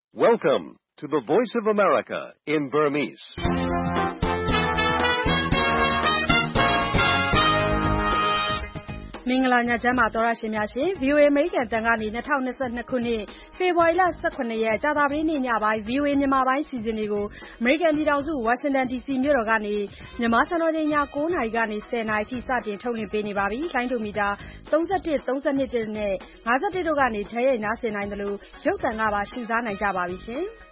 Welcome to the Voice of America in Burmese. ။မင်္ဂလာညချမ်းပါသောရရှင်များရှင် VOA အမေရိကန်တန်ကနေ2022ခုနှစ်ဖေဖော်ဝါရီလ18ရက်ကြာသပတေးနေ့ညပိုင်း VOA မြန်မာပိုင်းစီစဉ်တွေကိုအမေရိကန်ပြည်ထောင်စုဝါရှင်တန် DC မြို့တော်ကနေမြန်မာစံတော်ချိန်ည9:00နာရီကနေ10:00နာရီထိစတင်ထုတ်လွှင့်ပေးနေပါပြီ။လိုင်းဒိုမီတာ31 32နဲ့51တို့ကနေဓာတ်ရိုက်နားဆင်နိုင်တယ်လို့ရုပ်သံကပါရှုစားနိုင်ကြပါပြီရှင်။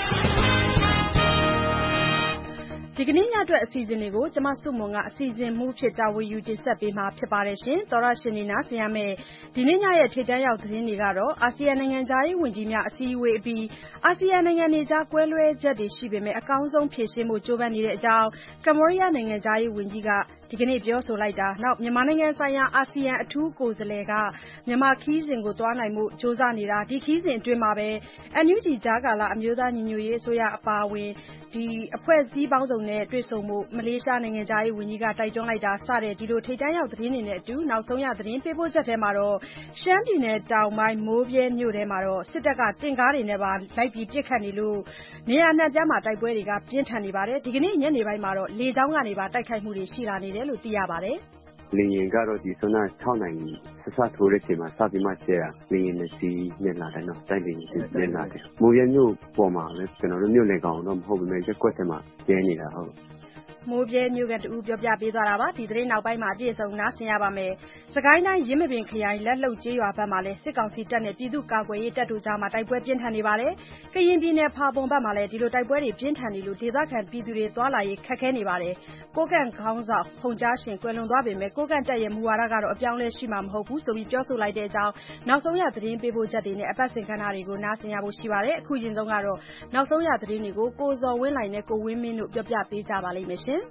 ဒီကနေ့ညအတွက်အစီအစဉ်တွေကိုကျမစုမွန်ကအစီအစဉ်မှုဖြစ်တာဝန်ယူတင်ဆက်ပေးမှာဖြစ်ပါတယ်ရှင်။သောရရှင်နေနာဆင်ရမယ့်ဒီနေ့ညရဲ့ထိပ်တန်းရောက်သတင်းတွေကတော့အာဆီယံနိုင်ငံသားရေးဝန်ကြီးများအစည်းအဝေးအပြီးအာဆီယံနိုင်ငံတွေကြားကွဲလွဲချက်တွေရှိပေမဲ့အကောင်းဆုံးဖြေရှင်းဖို့ကြိုးပမ်းနေတဲ့အကြောင်းကမ္ဘောဒီးယားနိုင်ငံသားရေးဝန်ကြီးကဒီကနေ့ပြောဆိုလိုက်တာနောက်မြန်မာနိုင်ငံဆိုင်ရာအာဆီယံအထူးကိုယ်စားလှယ်ကမြန်မာခီးစဉ်ကိုသွားနိုင်မှုစ조사နေတာဒီခီးစဉ်အတွင်းမှာပဲ NUG ကြားကာလအမျိုးသားညီညွတ်ရေးအစိုးရအပါအဝင်ဒီအဖွဲ့အစည်းပေါင်းစုံနဲ့တွေ့ဆုံမှုမလေးရှားနိုင်ငံသားရေးဝန်ကြီးကတိုက်တွန်းလိုက်တာစတဲ့ဒီလိုထိပ်တန်းရောက်သတင်းတွေနဲ့အတူနောက်ဆုံးရသတင်းပေးပို့ချက်ထဲမှာတော့ရှမ်းပြည်နယ်တောင်ပိုင်းမိုးပြဲမြို့ထဲမှာတော့စစ်တပ်ကတင်ကားတွေနဲ့ပါလိုက်ပြီးပစ်ခတ်နေလို့နေရာနှံ့ပြားမှာတိုက်ပွဲတွေကပြင်းထန်နေပါတယ်ဒီကနေ့ညနေပိုင်းမှာတော့လေကြောင်းကနေပါတိုက်ခိုက်မှုတွေရှိလာနေတယ်လို့သိရပါတယ်လေယာဉ်ကတော့ဒီဆွမ်းနာ6နိုင်စစထိုးတဲ့အချိန်မှာစပြီးမှကျဲတာလေယာဉ်နဲ့စီးနဲ့လာတယ်နော်တိုက်လေယာဉ်နဲ့လာတယ်မိုးရမြို့ပေါ်မှာလည်းကျွန်တော်တို့မြို့လေကောင်တော့မဟုတ်ဘူးမဲ့ရက်ကွက်ထဲမှာကျဲနေတာဟုတ်မိုးပြဲမြို့ကတူပြောပြပေးသွားတာပါဒီသတင်းနောက်ပိုင်းမှာအပြည့်အစုံနားဆင်ရပါမယ်စကိုင်းတိုင်းရင်းမပင်ခရိုင်လက်လှုပ်ကျေးရွာဘက်မှာလည်းစစ်ကောင်စီတပ်နဲ့ပြည်သူ့ကာကွယ်ရေးတပ်တို့ကြားမှာတိုက်ပွဲပြင်းထန်နေပါတယ်ကရင်ပြည်နယ်ဖာပွန်ဘက်မှာလည်းဒီလိုတိုက်ပွဲတွေပြင်းထန်နေလို့ဒေသခံပြည်သူတွေသွားလာရေးခက်ခဲနေပါတယ်ကိုကန့်ခေါင်းဆောင်ဖုန်ကြားရှင်ကွယ်လွန်သွားပေမဲ့ကိုကန့်တပ်ရဲ့မူဝါဒကတော့အပြောင်းလဲရှိမှာမဟုတ်ဘူးဆိုပြီးပြောဆိုလိုက်တဲ့အကြောင်းနောက်ဆုံးရသတင်းပေးပို့ချက်တွေနဲ့အပတ်စဉ်ခန်းဓာတ်တွေကိုနားဆင်ရဖို့ရှိပါတယ်အခုချိန်ဆုံးကတော့နောက်ဆုံးရသတင်းတွေကိုကိုဇော်ဝင်းလှိုင်နဲ့ကိုဝင်းမင်းတို့ပြောပြပေးကြပါလိမ့်မယ်ရှင်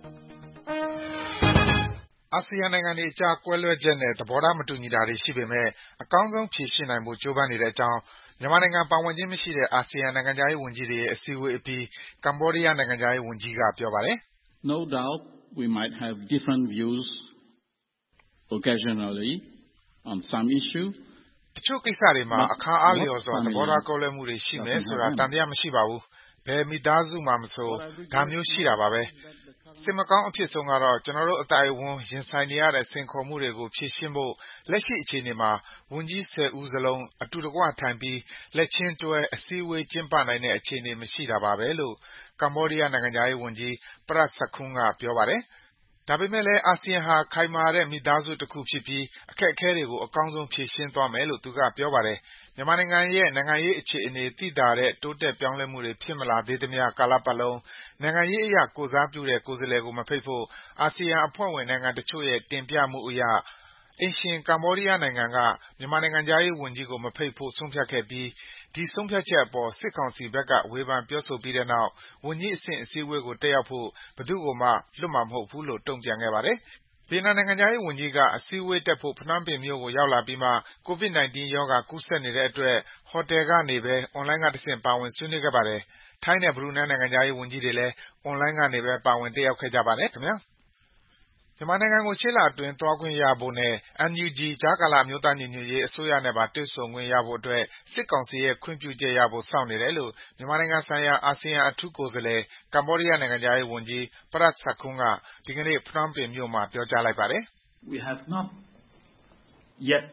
အာဆီယံနိုင်ငံတွေအကြားကွဲလွဲချက်နဲ့သဘောထားမတူညီတာတွေရှိပေမဲ့အကောင်းဆုံးဖြေရှင်းနိုင်ဖို့ကြိုးပမ်းနေတဲ့အကြောင်းမြန်မာနိုင်ငံပါဝင်ခြင်းမရှိတဲ့အာဆီယံနိုင်ငံခြားရေးဝန်ကြီးတွေရဲ့အစည်းအဝေးအပြီးကမ္ဘောဒီးယားနိုင်ငံခြားရေးဝန်ကြီးကပြောပါတယ်။ No doubt we might have different views occasionally on some issue တချို့ကိစ္စတွေမှာအခါအားလျော်စွာသဘောထားကွဲလွဲမှုတွေရှိမယ်ဆိုတာတန်တရားမရှိပါဘူး။ဘယ်မိသားစုမှမဆိုဒါမျိုးရှိတာပါပဲ။စိတ်မကောင်းအဖြစ်ဆုံးကတော့ကျွန်တော်တို့အတိုင်းအဝန်ရင်ဆိုင်နေရတဲ့စိန်ခေါ်မှုတွေကိုဖြေရှင်းဖို့လက်ရှိအခြေအနေမှာဝန်ကြီး10ဦးစလုံးအတူတကွထိုင်ပြီးလက်ချင်းတွဲအစည်းအဝေးကျင်းပနိုင်တဲ့အခြေအနေမရှိတာပါပဲလို့ကမ္ဘောဒီးယားနိုင်ငံသားရေးဝန်ကြီးပရတ်ဆခွန်းကပြောပါတယ်။ဒါပေမဲ့လည်းအာဆီယံဟာခိုင်မာတဲ့မိသားစုတစ်ခုဖြစ်ပြီးအခက်အခဲတွေကိုအကောင်းဆုံးဖြေရှင်းသွားမယ်လို့သူကပြောပါတယ်။မြန်မာနိုင်ငံရဲ့နိုင်ငံရေးအခြေအနေသိသာတဲ့တိုးတက်ပြောင်းလဲမှုတွေဖြစ်မလာသေးသမျှကာလပတ်လုံးနိုင်ငံရေးအရာကိုစားပြုတဲ့ကိုယ်စားလှယ်ကိုမဖိတ်ဖို့အာဆီယံအဖွဲ့ဝင်နိုင်ငံတချို့ရဲ့တင်ပြမှုအရအိမ်ရှင်ကမ္ဘောဒီးယားနိုင်ငံကမြန်မာနိုင်ငံသားရေးဝန်ကြီးကိုမဖိတ်ဖို့ဆုံးဖြတ်ခဲ့ပြီးဒီဆုံးဖြတ်ချက်အပေါ်စစ်ကောင်စီဘက်ကဝေဖန်ပြောဆိုပြီးတဲ့နောက်ဝန်ကြီးအဆင့်အစည်းအဝေးကိုတက်ရောက်ဖို့ဘယ်သူ့ကိုမှလွတ်မှာမဟုတ်ဘူးလို့တုံ့ပြန်ခဲ့ပါတယ်။ဗီယက်နမ်နိုင်ငံသားရေးဝန်ကြီးကအစည်းအဝေးတက်ဖို့ဖနွမ်းပင်မြို့ကိုရောက်လာပြီးမှ COVID-19 ရောဂါကူးစက်နေတဲ့အတွက်ဟိုတယ်ကနေပဲအွန်လိုင်းကတဆင့်ပါဝင်ဆွေးနွေးခဲ့ပါတယ်။ထိုင်းနဲ့ဘရူနိုင်းနိုင်ငံသားရေးဝန်ကြီးတွေလည်းအွန်လိုင်းကနေပဲပါဝင်တက်ရောက်ခဲ့ကြပါတယ်ခင်ဗျာ။မြန်မာနိုင်ငံကိုရှေ့လအတွင်းသွားခွင့်ရဖို့နဲ့ NUG ကြားကာလအမျိုးသားညီညွတ်ရေးအစိုးရနဲ့ပါတွေ့ဆုံခွင့်ရဖို့အတွက်စစ်ကောင်စီရဲ့ခွင့်ပြုချက်ရဖို့စောင့်နေတယ်လို့မြန်မာနိုင်ငံဆိုင်ရာအာဆီယံအထူးကိုယ်စားလှယ်ကမ္ဘောဒီးယားနိုင်ငံသားရေးဝန်ကြီးပရတ်ဆခွန်းကဒီကနေ့ဖနွမ်းပင်မြို့မှာပြောကြားလိုက်ပါတယ်။ We have not yet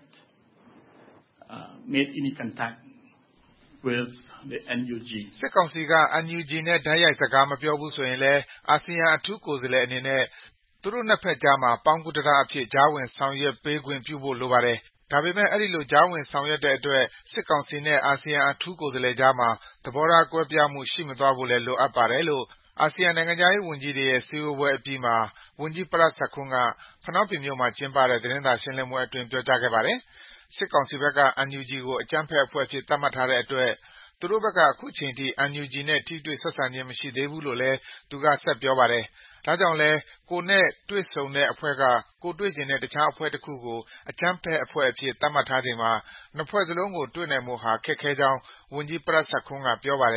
made any contact with the NUG စစ်ကောင်စီက NUG နဲ့တိုက်ရိုက်စကားမပြောဘူးဆိုရင်လည်းအာဆီယံအထူးကိုယ်စားလှယ်အနေနဲ့သူတို့နှစ်ဖက်ကြားမှာပေါင်းကူးတရားအဖြစ်ကြားဝင်ဆောင်ရွက်ပေးခွင့်ပြုဖို့လိုပါတယ်။ဒါပေမဲ့အဲဒီလိုကြားဝင်ဆောင်ရွက်တဲ့အတွက်စစ်ကောင်စီနဲ့အာဆီယံအထူးကိုယ်စားလှယ်ကြားမှာသဘောထားကွဲပြားမှုရှိမသွားဖို့လည်းလိုအပ်ပါတယ်လို့အာဆီယံနိုင်ငံသားရေးဝန်ကြီးတွေရဲ့စည်းဝေးပွဲအပြီးမှာဝန်ကြီးပရတ်ဆခွန်းကဖနွမ်းပင်မြို့မှာကျင်းပတဲ့သတင်းစာရှင်းလင်းပွဲအတွင်းပြောကြားခဲ့ပါတယ်။စစ်ကောင်စီဘက်က NUG ကိုအကြမ်းဖက်အဖွဲ့အဖြစ်သတ်မှတ်ထားတဲ့အတွက်သူတို့ဘက်ကအခုချိန်ထိ NUG နဲ့ထိတွေ့ဆက်ဆံခြင်းမရှိသေးဘူးလို့လည်းသူကဆက်ပြောပါတယ်။ဒါကြောင့်လည်းကိုယ်နဲ့တွေ့ဆုံတဲ့အဖွဲ့ကကိုတွေ့ချင်တဲ့တခြားအဖွဲ့တစ်ခုကိုအကြမ်းဖက်အဖွဲ့အဖြစ်သတ်မှတ်ထားချိန်မှာနှစ်ဖွဲ့စလုံးကိုတွေ့နိုင်ဖို့ဟာခက်ခဲကြောင်းဝန်ကြီးပရတ်ဆခွန်းကပြောပါတယ်။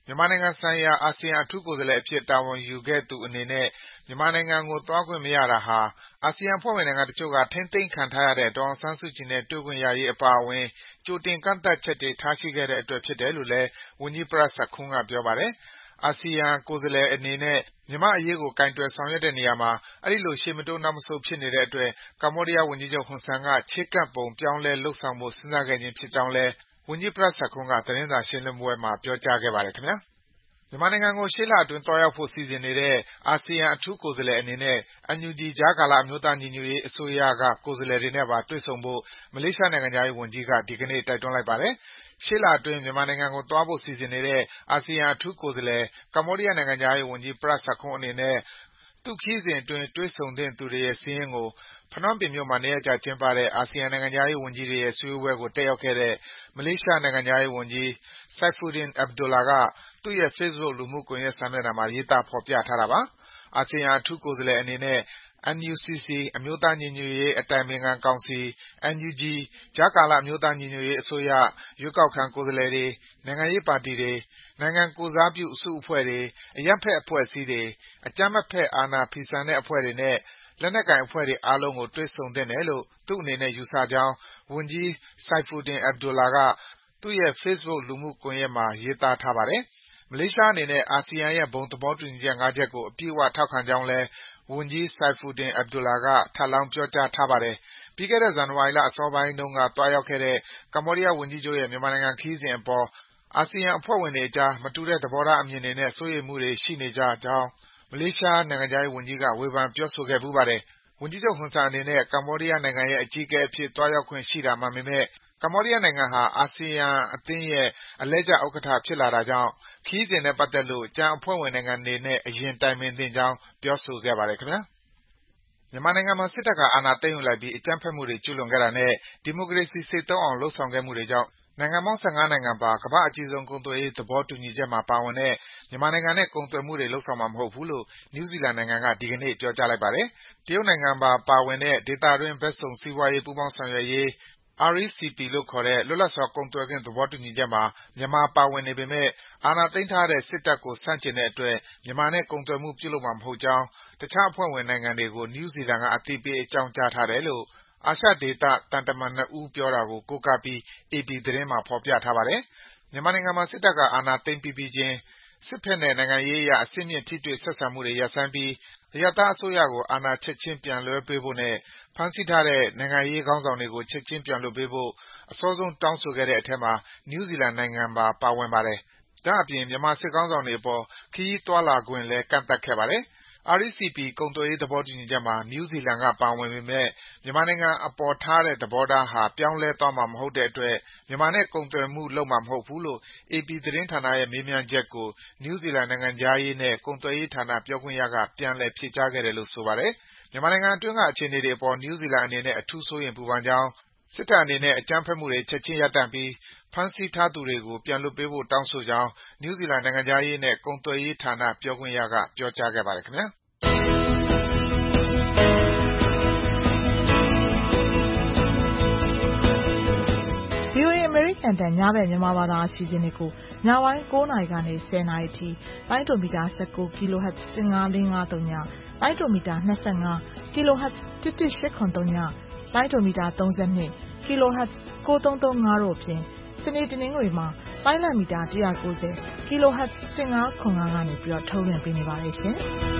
မြန်မာနိုင်ငံဆိုင်ရာအာဆီယံအထူးကိုယ်စားလှယ်အဖြစ်တာဝန်ယူခဲ့သူအနေနဲ့မြန်မာနိုင်ငံကိုသွားခွင့်မရတာဟာအာဆီယံအဖွဲ့ဝင်နိုင်ငံတချို့ကထိန်းသိမ်းခံထားရတဲ့ဒေါ်အောင်ဆန်းစုကြည်နဲ့တွေ့ခွင့်ရရေးအပါအဝင်ကြိုတင်ကန့်သတ်ချက်တွေထားရှိခဲ့တဲ့အတွက်ဖြစ်တယ်လို့လည်းဝန်ကြီး Prak Sakhonn ကပြောပါတယ်။အာဆီယံကိုယ်စားလှယ်အနေနဲ့မြန်မာ့အရေးကိုကိုင်တွယ်ဆောင်ရွက်တဲ့နေရာမှာအဲဒီလိုရှေ့မတိုးနောက်မဆုတ်ဖြစ်နေတဲ့အတွက်ကမ္ဘောဒီးယားဝန်ကြီးချုပ်ဟွန်ဆန်ကချဉ်းကပ်ပုံပြောင်းလဲလုပ်ဆောင်ဖို့စဉ်းစားခဲ့ခြင်းဖြစ်ကြောင်းလည်းဝန်ကြီး Prak Sakhonn ကသတင်းစာရှင်းလင်းပွဲမှာပြောကြားခဲ့ပါတယ်ခင်ဗျာ။မြန်မာနိုင်ငံကိုရှေ့လအတွင်းသွားရောက်ဖို့စီစဉ်နေတဲ့အာဆီယံအထူးကိုယ်စားလှယ်အနေနဲ့ NUG ကြားကာလအမျိုးသားညီညွတ်ရေးအစိုးရကကိုယ်စားလှယ်တွေနဲ့ပါတွေ့ဆုံဖို့မလေးရှားနိုင်ငံခြားရေးဝန်ကြီးကဒီကနေ့တိုက်တွန်းလိုက်ပါတယ်။ရှေ့လအတွင်းမြန်မာနိုင်ငံကိုသွားဖို့စီစဉ်နေတဲ့အာဆီယံအထူးကိုယ်စားလှယ်ကမ္ဘောဒီးယားနိုင်ငံခြားရေးဝန်ကြီး Prak Sakhonn အနေနဲ့သူ့ခရီးစဉ်အတွင်းတွေ့ဆုံသင့်သူတွေရဲ့စာရင်းကိုဖနွမ်းပင်မြို့မှာ2ရက်ကြာကျင်းပတဲ့အာဆီယံနိုင်ငံခြားရေးဝန်ကြီးတွေရဲ့စည်းဝေးပွဲကိုတက်ရောက်ခဲ့တဲ့မလေးရှားနိုင်ငံခြားရေးဝန်ကြီး Saifuddin Abdullah ကသူ့ရဲ့ Facebook လူမှုကွန်ရက်စာမျက်နှာမှာရေးသားဖော်ပြထားတာပါ။အာဆီယံအထူးကိုယ်စားလှယ်အနေနဲ့ NUCC အမျိုးသားညီညွတ်ရေးအတိုင်ပင်ခံကောင်စီ၊ NUG ကြားကာလအမျိုးသားညီညွတ်ရေးအစိုးရ၊ရွေးကောက်ခံကိုယ်စားလှယ်တွေ၊နိုင်ငံရေးပါတီတွေ၊နိုင်ငံကိုယ်စားပြုအစုအဖွဲ့တွေ၊အရပ်ဘက်အဖွဲ့အစည်းတွေ၊အကြမ်းမဖက်အာဏာဖီဆန်တဲ့အဖွဲ့တွေနဲ့လက်နက်ကိုင်အဖွဲ့တွေအားလုံးကိုတွေ့ဆုံသင့်တယ်လို့သူ့အနေနဲ့ယူဆကြောင်းဝန်ကြီး Saifuddin Abdullah ကသူ့ရဲ့ Facebook လူမှုကွန်ရက်မှာရေးသားထားပါတယ်။မလေးရှားအနေနဲ့အာဆီယံရဲ့ဘုံသဘောတူညီချက် 5 ချက်ကိုအပြည့်အဝထောက်ခံကြောင်းလည်းဝန်ကြီး Saifuddin Abdullah ကထပ်လောင်းပြောကြားထားပါတယ်။ပြီးခဲ့တဲ့ဇန်နဝါရီလအစောပိုင်းတုန်းကသွားရောက်ခဲ့တဲ့ကမ္ဘောဒီးယားဝန်ကြီးချုပ်ရဲ့မြန်မာနိုင်ငံခရီးစဉ်အပေါ်အာဆီယံအဖွဲ့ဝင်တွေအကြားမတူတဲ့သဘောထားအမြင်တွေနဲ့စိုးရိမ်မှုတွေရှိနေကြကြောင်းမလေးရှားနိုင်ငံခြားရေးဝန်ကြီးကဝေဖန်ပြောဆိုခဲ့ဖူးပါတယ်။ဝန်ကြီးချုပ်ဟွန်ဆန်အနေနဲ့ကမ္ဘောဒီးယားနိုင်ငံရဲ့အကြီးအကဲအဖြစ်သွားရောက်ခွင့်ရှိတာမှန်ပေမယ့်ကမ္ဘောဒီးယားနိုင်ငံဟာအာဆီယံအသင်းရဲ့အလှည့်ကျဥက္ကဋ္ဌဖြစ်လာတာကြောင့်ခရီးစဉ်နဲ့ပတ်သက်လို့ကျန်အဖွဲ့ဝင်နိုင်ငံတွေနဲ့အရင်တိုင်ပင်သင့်ကြောင်းပြောဆိုခဲ့ပါတယ်ခင်ဗျာ။မြန်မာနိုင်ငံမှာစစ်တပ်ကအာဏာသိမ်းယူလိုက်ပြီးအကြမ်းဖက်မှုတွေကျူးလွန်ခဲ့တာနဲ့ဒီမိုကရေစီဆိတ်သုဉ်းအောင်လုပ်ဆောင်ခဲ့မှုတွေကြောင့်နိုင်ငံပေါင်း15နိုင်ငံပါကမ္ဘာ့အကြီးဆုံးကုန်သွယ်ရေးသဘောတူညီချက်မှာပါဝင်တဲ့မြန်မာနိုင်ငံနဲ့ကုန်သွယ်မှုတွေလုပ်ဆောင်မှာမဟုတ်ဘူးလို့နယူးဇီလန်နိုင်ငံကဒီကနေ့ပြောကြားလိုက်ပါတယ်။တရုတ်နိုင်ငံပါဝင်တဲ့ဒေသတွင်းဘက်စုံစီးပွားရေးပူးပေါင်းဆောင်ရွက်ရေးRCEP လို့ခေါ်တဲ့လွတ်လပ်စွာကုန်သွယ်ခွင့်သဘောတူညီချက်မှာမြန်မာပါဝင်နေပေမယ့်အာဏာသိမ်းထားတဲ့စစ်တပ်ကိုဆန့်ကျင်တဲ့အတွက်မြန်မာနဲ့ကုန်သွယ်မှုပြုလုပ်မှာမဟုတ်ကြောင်းတခြားအဖွဲ့ဝင်နိုင်ငံတွေကိုနယူးဇီလန်ကအသိပေးအကြောင်းကြားထားတယ်လို့အာရှဒေသသံတမန်2ဦးပြောတာကိုကိုးကားပြီး AP သတင်းမှာဖော်ပြထားပါတယ်။မြန်မာနိုင်ငံမှာစစ်တပ်ကအာဏာသိမ်းပြီးချင်းစစ်ဘက်နဲ့နိုင်ငံရေးအရအဆင့်မြင့်ထိတွေ့ဆက်ဆံမှုတွေရပ်ဆိုင်းပြီးအရပ်သားအစိုးရကိုအာဏာချက်ချင်းပြန်လွှဲပေးဖို့နဲ့ဖမ်းဆီးထားတဲ့နိုင်ငံရေးခေါင်းဆောင်တွေကိုချက်ချင်းပြန်လွှတ်ပေးဖို့အစောဆုံးတောင်းဆိုခဲ့တဲ့အထဲမှာနယူးဇီလန်နိုင်ငံပါဝင်ပါတယ်။ဒါ့အပြင်မြန်မာစစ်ခေါင်းဆောင်တွေအပေါ်ခရီးသွားလာခွင့်လည်းကန့်သတ်ခဲ့ပါတယ်။ RCEP ကုန်သွယ်ရေးသဘောတူညီချက်မှာနယူးဇီလန်ကပါဝင်ပေမယ့်မြန်မာနိုင်ငံအပေါ်ထားတဲ့သဘောထားဟာပြောင်းလဲသွားမှာမဟုတ်တဲ့အတွက်မြန်မာနဲ့ကုန်သွယ်မှုလုပ်မှာမဟုတ်ဘူးလို့ AP သတင်းဌာနရဲ့မေးမြန်းချက်ကိုနယူးဇီလန်နိုင်ငံခြားရေးနဲ့ကုန်သွယ်ရေးဌာနပြောခွင့်ရကပြန်လည်ဖြေကြားခဲ့တယ်လို့ဆိုပါတယ်။မြန်မာနိုင်ငံအတွင်းကအခြေအနေတွေအပေါ်နယူးဇီလန်အနေနဲ့အထူးစိုးရိမ်ပူပန်ကြောင်းစစ်တပ်အနေနဲ့အကြမ်းဖက်မှုတွေချက်ချင်းရပ်တန့်ပြီးဖမ်းဆီးထားသူတွေကိုပြန်လွှတ်ပေးဖို့တောင်းဆိုကြောင်းနယူးဇီလန်နိုင်ငံခြားရေးနဲ့ကုန်သွယ်ရေးဌာနပြောခွင့်ရကပြောကြားခဲ့ပါတယ်ခင်ဗျာ။ VOA အမေရိကန်တန်ညဘက်မြန်မာဘာသာအစီအစဉ်တွေကိုညပိုင်း9:00 နာရီကနေ10:00 နာရီအထိတိုင်းတိုမီတာ19 kHz 15553ညတိုင်းတိုမီတာ25 kHz 11883ညတိုင်းတိုမီတာ32 kHz 9335တို့ဖြင့်စနေတနင်္ဂနွေမှာတိုင်းလံမီတာ190 kHz 1505ကနေပြီးတော့ထုတ်လွှင့်ပေးနေပါတယ်ရှင်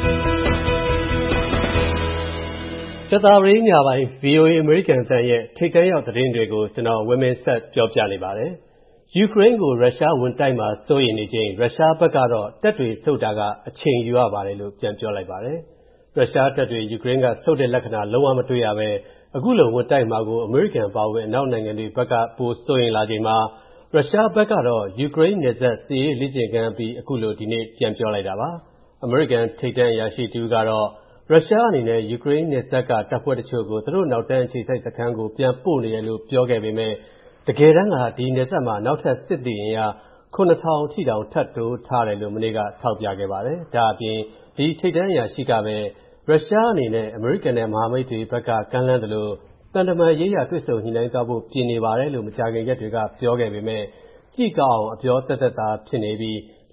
ကြာသပတေးညပိုင်း VOA အမေရိကန်အသံရဲ့ထိပ်တန်းရောက်သတင်းတွေကိုကျွန်တော်ဝင်းမင်းဆက်ပြောပြနေပါတယ်။ယူကရိန်းကိုရုရှားဝင်တိုက်မှာစိုးရိမ်နေချိန်ရုရှားဘက်ကတော့တပ်တွေဆုတ်တာကအချိန်ယူရပါတယ်လို့ပြန်ပြောလိုက်ပါတယ်။ရုရှားတပ်တွေယူကရိန်းကဆုတ်တဲ့လက္ခဏာလုံးဝမတွေ့ရပဲအခုလိုဝင်တိုက်မှာကိုအမေရိကန်ပါဝင်အနောက်နိုင်ငံတွေဘက်ကပိုစိုးရိမ်လာချိန်မှာရုရှားဘက်ကတော့ယူကရိန်းနယ်စပ်စစ်ရေးလေ့ကျင့်ခန်းပြီးအခုလိုဒီနေ့ပြန်ပြောလိုက်တာပါ။အမေရိကန်ထိပ်တန်းအရာရှိတူကတော့ရုရှားအနေနဲ့ယူကရိန်းနယ်စပ်ကတပ်ဖွဲ့တချို့ကိုသူတို့နောက်တန်းအခြေစိုက်စခန်းကိုပြန်ပို့နေတယ်လို့ပြောခဲ့ပေမဲ့တကယ်တမ်းကဒီနယ်စပ်မှာနောက်ထပ်စစ်သည်အင်အား 9000 အထိတောင်ထပ်တိုးထားတယ်လို့မနေ့ကထောက်ပြခဲ့ပါတယ်။ဒါအပြင်ဒီထိပ်တန်းအရာရှိကပဲရုရှားအနေနဲ့အမေရိကန်နဲ့မဟာမိတ်တွေဘက်ကကမ်းလှမ်းသလိုတန်တမာရေးရတွေ့ဆုံညှိနှိုင်းသွားဖို့ပြင်နေပါတယ်လို့မကြာခင်ရက်တွေကပြောခဲ့ပေမဲ့ကြည့်ကောင်းအောင်အပြောသက်သက်သာဖြစ်နေပြီး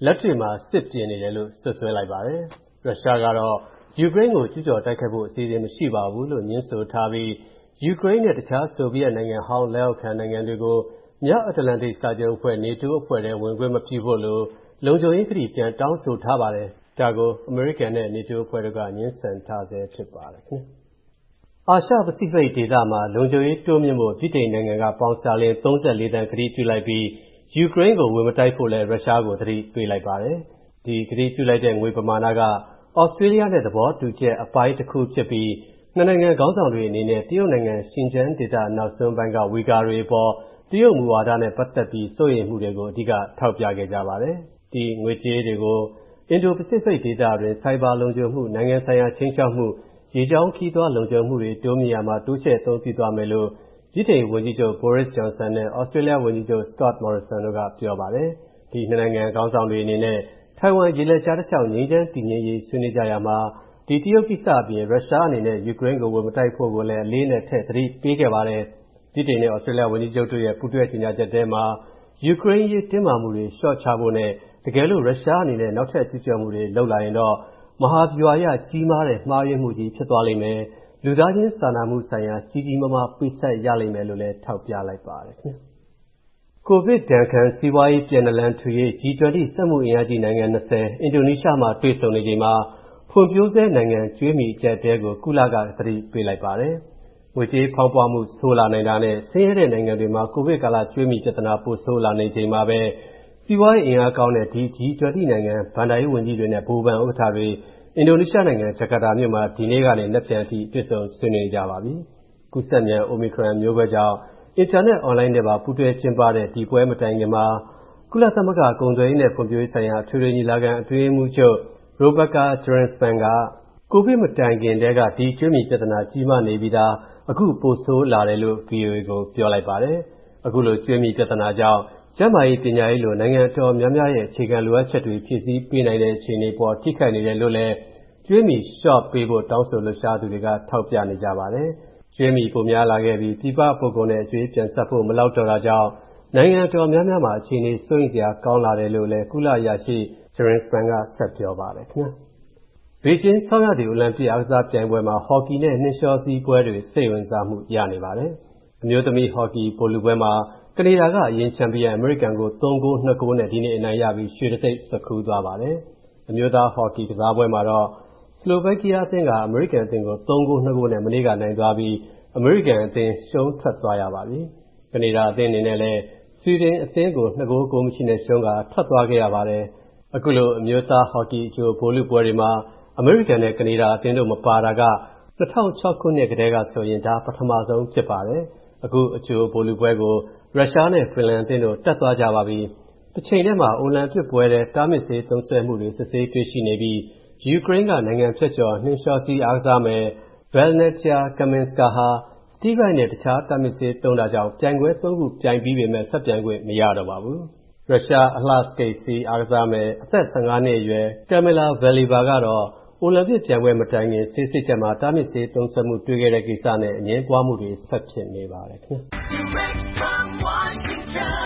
လက်တွေ့မှာစစ်ပြင်နေတယ်လို့စွပ်စွဲလိုက်ပါတယ်။ရုရှားကတော့ယူကရိန်းကိုကျူးကျော်တိုက်ခိုက်ဖို့အစီအစဉ်မရှိပါဘူးလို့ငြင်းဆိုထားပြီးယူကရိန်းနဲ့တခြားဆိုဗီယက်နိုင်ငံဟောင်းလက်အောက်ခံနိုင်ငံတွေကိုမြောက်အတ္တလန္တိတ်စာချုပ်အဖွဲ့ NATO အဖွဲ့ထဲဝင်ခွင့်မပြုဖို့လို့လုံခြုံရေးကတိပြန်တောင်းဆိုထားပါတယ်။ဒါကိုအမေရိကန်နဲ့ NATO အဖွဲ့တို့ကငြင်းဆန်ထားဆဲဖြစ်ပါတယ်ခင်ဗျ။အာရှပစိဖိတ်ဒေသမှာလုံခြုံရေးတိုးမြှင့်ဖို့ဗြိတိန်နိုင်ငံကပေါင်စတာလင်34တန်ကတိပြုလိုက်ပြီးယူကရိန်းကိုဝင်မတိုက်ဖို့လည်းရုရှားကိုသတိပေးလိုက်ပါတယ်။ဒီကတိပြုလိုက်တဲ့ငွေပမာဏကဩစတြေးလျနဲ့သဘောတူချက်အပိုင်းတစ်ခုဖြစ်ပြီးနှစ်နိုင်ငံခေါင်းဆောင်တွေအနေနဲ့တရုတ်နိုင်ငံရှင်ကျန်းဒေသနောက်ဆုံးပိုင်းကဝီဂါတွေအပေါ်တရုတ်မူဝါဒနဲ့ပတ်သက်ပြီးစိုးရိမ်မှုတွေကိုအဓိကထောက်ပြခဲ့ကြပါတယ်။ဒီငွေကြေးတွေကိုအင်ဒိုပစိဖိတ်ဒေသတွင်စိုက်ဘာလုံခြုံမှုနိုင်ငံဆိုင်ရာချင်းချောက်မှုရေကြောင်းခီးသွွားလုံခြုံမှုတွေတိုးမြင့်ရမှာတိုးချဲ့အသုံးပြုသွားမယ်လို့ဗြိတိန်ဝန်ကြီးချုပ် Boris Johnson နဲ့ဩစတြေးလျဝန်ကြီးချုပ် Scott Morrison တို့ကပြောပါတယ်။ဒီနှစ်နိုင်ငံခေါင်းဆောင်တွေအနေနဲ့ထိုင်ဝမ်ရေလက်ကြားတစ်လျှောက်ငြိမ်းချမ်းတည်ငြိမ်ရေးဆွေးနွေးကြရမှာဒီတရုတ်ကိစ္စအပြင်ရုရှားအနေနဲ့ယူကရိန်းကိုဝင်မတိုက်ဖို့ကိုလည်းအလေးနဲ့ထည့်သတိပေးခဲ့ပါတယ်။ဗြိတိန်နဲ့ဩစတြေးလျဝန်ကြီးချုပ်တို့ရဲ့ပူးတွဲကြေညာချက်ထဲမှာယူကရိန်းရေးတင်းမာမှုတွေလျှော့ချဖို့နဲ့တကယ်လို့ရုရှားအနေနဲ့နောက်ထပ်ကျူးကျော်မှုတွေလုပ်လာရင်တော့မဟာဗျူဟာအရကြီးမားတဲ့မှားယွင်းမှုကြီးဖြစ်သွားလိမ့်မယ်။လူသားချင်းစာနာမှုဆိုင်ရာကြီးကြီးမားမားပေးဆက်ရလိမ့်မယ်လို့လည်းထောက်ပြလိုက်ပါတယ်ခင်ဗျ။ကိုဗစ်ဒဏ်ခံစီးပွားရေးပြန်လည်ထူရေး G20 စက်မှုအင်အားကြီးနိုင်ငံ20အင်ဒိုနီးရှားမှာတွေ့ဆုံနေချိန်မှာဖွံ့ဖြိုးဆဲနိုင်ငံကျွေးမီအကျပ်တဲကိုကုလကသတိပေးလိုက်ပါတယ်။ငွေကြေးဖောင်းပွားမှုဆိုးလာနိုင်တာနဲ့ဆင်းရဲတဲ့နိုင်ငံတွေမှာကိုဗစ်ကာလကျွေးမီပြဿနာပိုဆိုးလာနေချိန်မှာပဲစီးပွားရေးအင်အားကောင်းတဲ့ဒီ G20 နိုင်ငံဘဏ္ဍာရေးဝန်ကြီးတွေနဲ့ဗဟိုဘဏ်ဥက္ကဋ္ဌတွေအင်ဒိုနီးရှားနိုင်ငံဂျကာတာမြို့မှာဒီနေ့ကနေနက်ဖြန်အထိတွေ့ဆုံဆွေးနွေးကြပါပြီ။ကူးစက်မြန် Omicron မျိုးကွဲကြောင့်အင်တာနက်အွန်လိုင်းနဲ့ပါပူးတွဲကျင်းပတဲ့ဒီပွဲမတိုင်ခင်မှာကုလသမဂ္ဂကုန်သွယ်ရေးနဲ့ဖွံ့ဖြိုးရေးဆိုင်ရာအထွေထွေညီလာခံအတွင်းရေးမှူးချုပ် Rebecca Grynspan ကကိုဗစ်မတိုင်ခင်တည်းကဒီကျွေးမီပြဿနာကြီးမားနေပြီးသားအခုပိုဆိုးလာတယ်လို့ VOA ကိုပြောလိုက်ပါတယ်။အခုလိုကျွေးမီပြဿနာကြောင့်ကျန်းမာရေးပညာရေးလိုနိုင်ငံတော်များများရဲ့အခြေခံလိုအပ်ချက်တွေဖြည့်ဆည်းပေးနိုင်တဲ့အခြေအနေပေါ်ထိခိုက်နေတယ်လို့လည်းကျွေးမီလျှော့ပေးဖို့တောင်းဆိုလှုပ်ရှားသူတွေကထောက်ပြနေကြပါတယ်။ကျွေးမီပိုများလာခဲ့ပြီးပြည်ပပုဂ္ဂိုလ်နဲ့အကျွေးပြန်ဆက်ဖို့မလောက်တော့တာကြောင့်နိုင်ငံတော်များများမှာအခြေအနေစိုးရိမ်စရာကောင်းလာတယ်လို့လည်းကုလရရှိ Grynspan ကဆက်ပြောပါတယ်ခင်ဗျာ။ဘေဂျင်းဆောင်းရာသီအိုလံပစ်အားကစားပြိုင်ပွဲမှာဟော်ကီနဲ့နှင်းလျှောစီးပွဲတွေစိတ်ဝင်စားမှုရနေပါတယ်။အမျိုးသမီးဟော်ကီဗိုလ်လုပွဲမှာကနေဒါကအရင်ချန်ပီယံအမေရိကန်ကို3-2နဲ့ဒီနေ့အနိုင်ရပြီးရွှေတံဆိပ်ဆွတ်ခူးသွားပါတယ်။အမျိုးသားဟော်ကီကစားပွဲမှာတော့စလိုဗက်ကီးယားအသင်းကအမေရိကန်အသင်းကို3-2နဲ့မနေ့ကနိုင်သွားပြီးအမေရိကန်အသင်းရှုံးထွက်သွားရပါပြီ။ကနေဒါအသင်းအနေနဲ့လည်းဆွီဒင်အသင်းကို2-0မရှိနဲ့ရှုံးကထွက်သွားခဲ့ရပါတယ်။အခုလိုအမျိုးသားဟော်ကီအကျိုးဗိုလ်လုပွဲတွေမှာအမေရိကန်နဲ့ကနေဒါအသင်းတို့မပါတာက2006ခုနှစ်ကတည်းကဆိုရင်ဒါပထမဆုံးဖြစ်ပါတယ်။အခုအကျိုးဗိုလ်လုပွဲကိုရုရှားနဲ့ဖင်လန်အသင်းတို့တက်သွားကြပါပြီ။တစ်ချိန်တည်းမှာအိုလံပစ်ပွဲတဲ့တားမြစ်ဆေးသုံးစွဲမှုတွေစစ်ဆေးတွေ့ရှိနေပြီးယူကရိန်းကနိုင်ငံဖြတ်ကျော်နှင်းလျှောစီးအားကစားမယ် Valnetya Kaminska ဟာစတီးဘိုက်နဲ့တခြားတားမြစ်ဆေးသုံးတာကြောင့်ပြိုင်ပွဲ3ခုပြိုင်ပြီးပေမဲ့ဆက်ပြိုင်ခွင့်မရတော့ပါဘူး။ရုရှားအလှစကိတ်စီးအားကစားမယ်အသက်15နှစ်အရွယ် Kamila Valieva ကတော့အိုလံပစ်ပြိုင်ပွဲမတိုင်ခင်ဆေးစစ်ချက်မှာတားမြစ်ဆေးသုံးစွဲမှုတွေ့ခဲ့တဲ့ကိစ္စနဲ့အငြင်းပွားမှုတွေဆက်ဖြစ်နေပါတယ်ခင်ဗျာ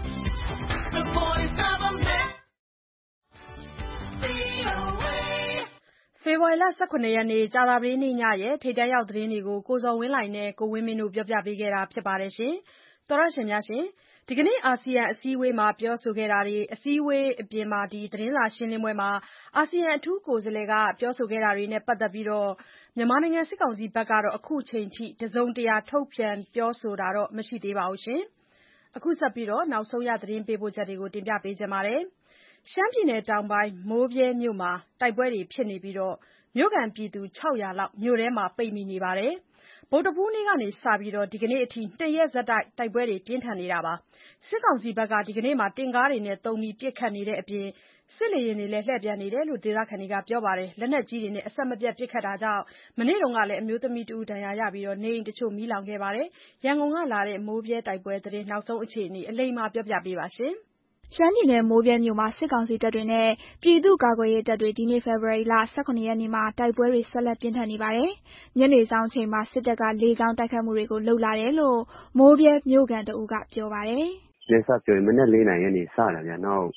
ဖေဖော်ဝါရီလ 18 ရက်နေ့ကြာသပတေးနေ့ညရဲ့ထိပ်တန်းရောက်သတင်းတွေကိုကိုဇော်ဝင်းလှိုင်နဲ့ကိုဝင်းမင်းတို့ပြောပြပေးခဲ့တာဖြစ်ပါတယ်ရှင်။သောရရှင်များရှင်ဒီကနေ့အာဆီယံအစည်းအဝေးမှာပြောဆိုခဲ့တာတွေအစည်းအဝေးအပြင်သတင်းစာရှင်းလင်းပွဲမှာအာဆီယံအထူးကိုယ်စားလှယ်ကပြောဆိုခဲ့တာတွေနဲ့ပတ်သက်ပြီးမြန်မာနိုင်ငံစစ်ကောင်စီဘက်ကတော့အခုချိန်ထိတစုံတရာထုတ်ပြန်ပြောဆိုတာတော့မရှိသေးပါဘူးရှင်။အခုဆက်ပြီးနောက်ဆုံးရသတင်းပေးပို့ချက်တွေကိုတင်ပြပေးကြပါမယ်။ရှမ်းပြည်နယ်တောင်ပိုင်းမိုးဗြဲမြို့မှာတိုက်ပွဲတွေဖြစ်နေပြီးမြို့ခံပြည်သူ600လောက်မြို့ထဲမှာပိတ်မိနေပါတယ်။ဗုဒ္ဓဟူးနေ့ကစပြီးဒီကနေ့အထိ2ရက်ဆက်တိုက်ပွဲတွေပြင်းထန်နေတာပါ။စစ်ကောင်စီဘက်ကဒီကနေ့မှာတင်ကားတွေနဲ့သုံးပြီးပစ်ခတ်နေတဲ့အပြင်စစ်လေယာဉ်တွေလည်းလှည့်ပြန်နေတယ်လို့ဒေသခံတွေကပြောပါတယ်။လက်နက်ကြီးတွေနဲ့အဆက်မပြတ်ပစ်ခတ်တာကြောင့်မနေ့ကလည်းအမျိုးသမီးတဦးဒဏ်ရာရပြီးနေအိမ်တချို့မီးလောင်ခဲ့ပါတယ်။ရန်ကုန်ကလာတဲ့မိုးဗြဲတိုက်ပွဲသတင်းနောက်ဆုံးအခြေအနေအလိမ္မာပြောပြပေးပါရှင်။ရှမ်းပြည်နယ်မိုးဗြဲမြို့မှာစစ်ကောင်စီတပ်တွေနဲ့ပြည်သူ့ကာကွယ်ရေးတပ်တွေဒီနေ့ဖေဖော်ဝါရီလ18ရက်နေ့မှာတိုက်ပွဲတွေဆက်လက်ပြင်းထန်နေပါတယ်။ညနေဆောင်ချိန်မှာစစ်တပ်ကလေကြောင်းတိုက်ခိုက်မှုတွေကိုလုပ်လာတယ်လို့မိုးဗြဲမြို့ခံတဦးကပြောပါတယ်။လက်စပြောရင်မနေ့4 နာရီနေစလာဗျာ။နောက်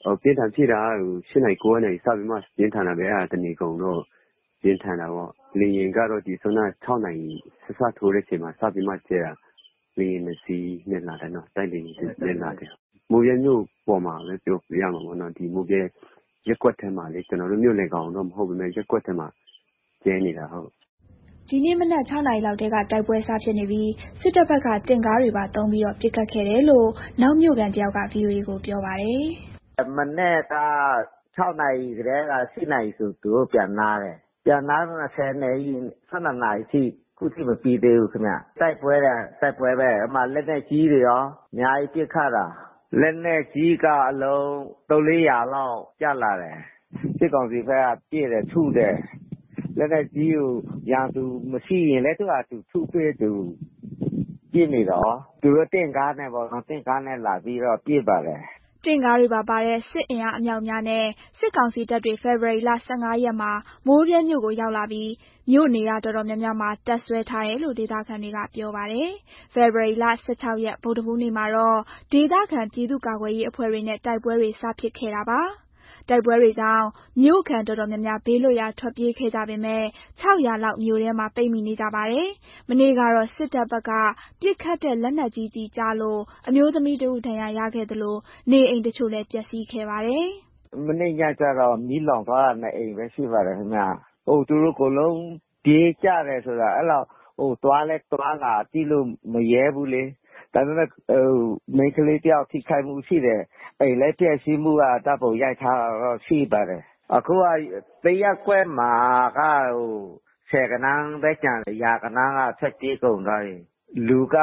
ပြင်းထန်ဖြစ်တာ8နာရီ9နာရီစပြီးမှပြင်းထန်တာပဲတနေကုန်တော့ပြင်းထန်တာပေါ့လေရင်ကတော့ဒီဆွမ်းနာ6နာရီစထိုးတဲ့အချိန်မှာစပြီးမှကျဲတာလေရင်2စီးနဲ့လာတယ်နော်တိုက်လေရင်နဲ့လာတယ်မိုးရဲမြို့ပေါ်မှာလည်းပြောပြရမှာပေါ့နော်ဒီမိုးရဲရက်ကွက်ထဲမှာလေကျွန်တော်တို့မြို့လေကောင်တော့မဟုတ်ဘူးမဲ့ရက်ကွက်ထဲမှာကျဲနေတာဟုတ်ဒီနေ့မနက်6နာရီလောက်တည်းကတိုက်ပွဲစဖြစ်နေပြီးစစ်တပ်ဘက်ကတင်ကားတွေပါတုံးပြီးတော့ပစ်ခတ်ခဲ့တယ်လို့နောက်မြို့ကန်တယောက်က VOA ကိုပြောပါတယ်မနေ့က6နာရီကတည်းက7နာရီဆိုသူတို့ပြန်နာတယ်ပြန်နာတော့10နာရီ12နာရီထိခုထိမပြီးသေးဘူးခင်ဗျတိုက်ပွဲပဲအမှလက်နဲ့ကြီးတွေရောအများကြီးပစ်ခတ်တာလက်နဲ့ကြီးကအလုံး300-400လောက်ကျလာတယ်စစ်ကောင်စီဘက်ကပြည့်တယ်ထုတယ်လက်နဲ့ကြီးကိုရန်သူမရှိရင်လည်းသူကသူထုပေးသူပြည့်နေတော့သူတို့တင်ကားနဲ့ပေါ့နော်တင်ကားနဲ့လာပြီးတော့ပြည့်ပါတယ်တင်ကားတွေပါတဲ့စစ်အင်အားအမြောက်များနဲ့စစ်ကောင်စီတပ်တွေဖေဖော်ဝါရီလ15ရက်မှာမိုးပြဲမြို့ကိုရောက်လာပြီးမြို့နေရာတော်တော်များများမှာတပ်ဆွဲထားတယ်လို့ဒေသခံတွေကပြောပါတယ်။ဖေဖော်ဝါရီလ16ရက်ဗုဒ္ဓဟူးနေ့မှာတော့ဒေသခံပြည်သူ့ကာကွယ်ရေးအဖွဲ့တွေနဲ့တိုက်ပွဲတွေစဖြစ်ခဲ့တာပါ။တိုက်ပွဲတွေကြောင့်မြို့ခံတော်တော်များများဘေးလွတ်ရာထွက်ပြေးခဲ့ကြပေမဲ့600လောက်မြို့ထဲမှာပိတ်မိနေကြပါတယ်။မနေ့ကတော့စစ်တပ်ဘက်ကပစ်ခတ်တဲ့လက်နက်ကြီးကျလို့အမျိုးသမီးတဦးဒဏ်ရာရခဲ့သလိုနေအိမ်တချို့လည်းပျက်စီးခဲ့ပါတယ်။မနေ့ညကျတော့မီးလောင်သွားတာနဲ့အိမ်ပဲရှိပါတယ်ခင်ဗျ။သူတို့ကိုလုံးပြေးကြတယ်ဆိုတာအဲ့လောက်သွားလာကြည့်လို့မရဲဘူးလေ။ဒါပေမဲ့မိန်းကလေးတယောက်ထိခိုက်မှုရှိတယ်အိမ်လည်းပျက်စီးမှုကတပ်ပုံရိုက်ထားတော့ရှိပါတယ်အခုကတရက်ကွက်မှာကဆယ်ကနန်းပဲကျန်ရာကနန်းကဆက်ပြေးကုန်သွားပြီလူက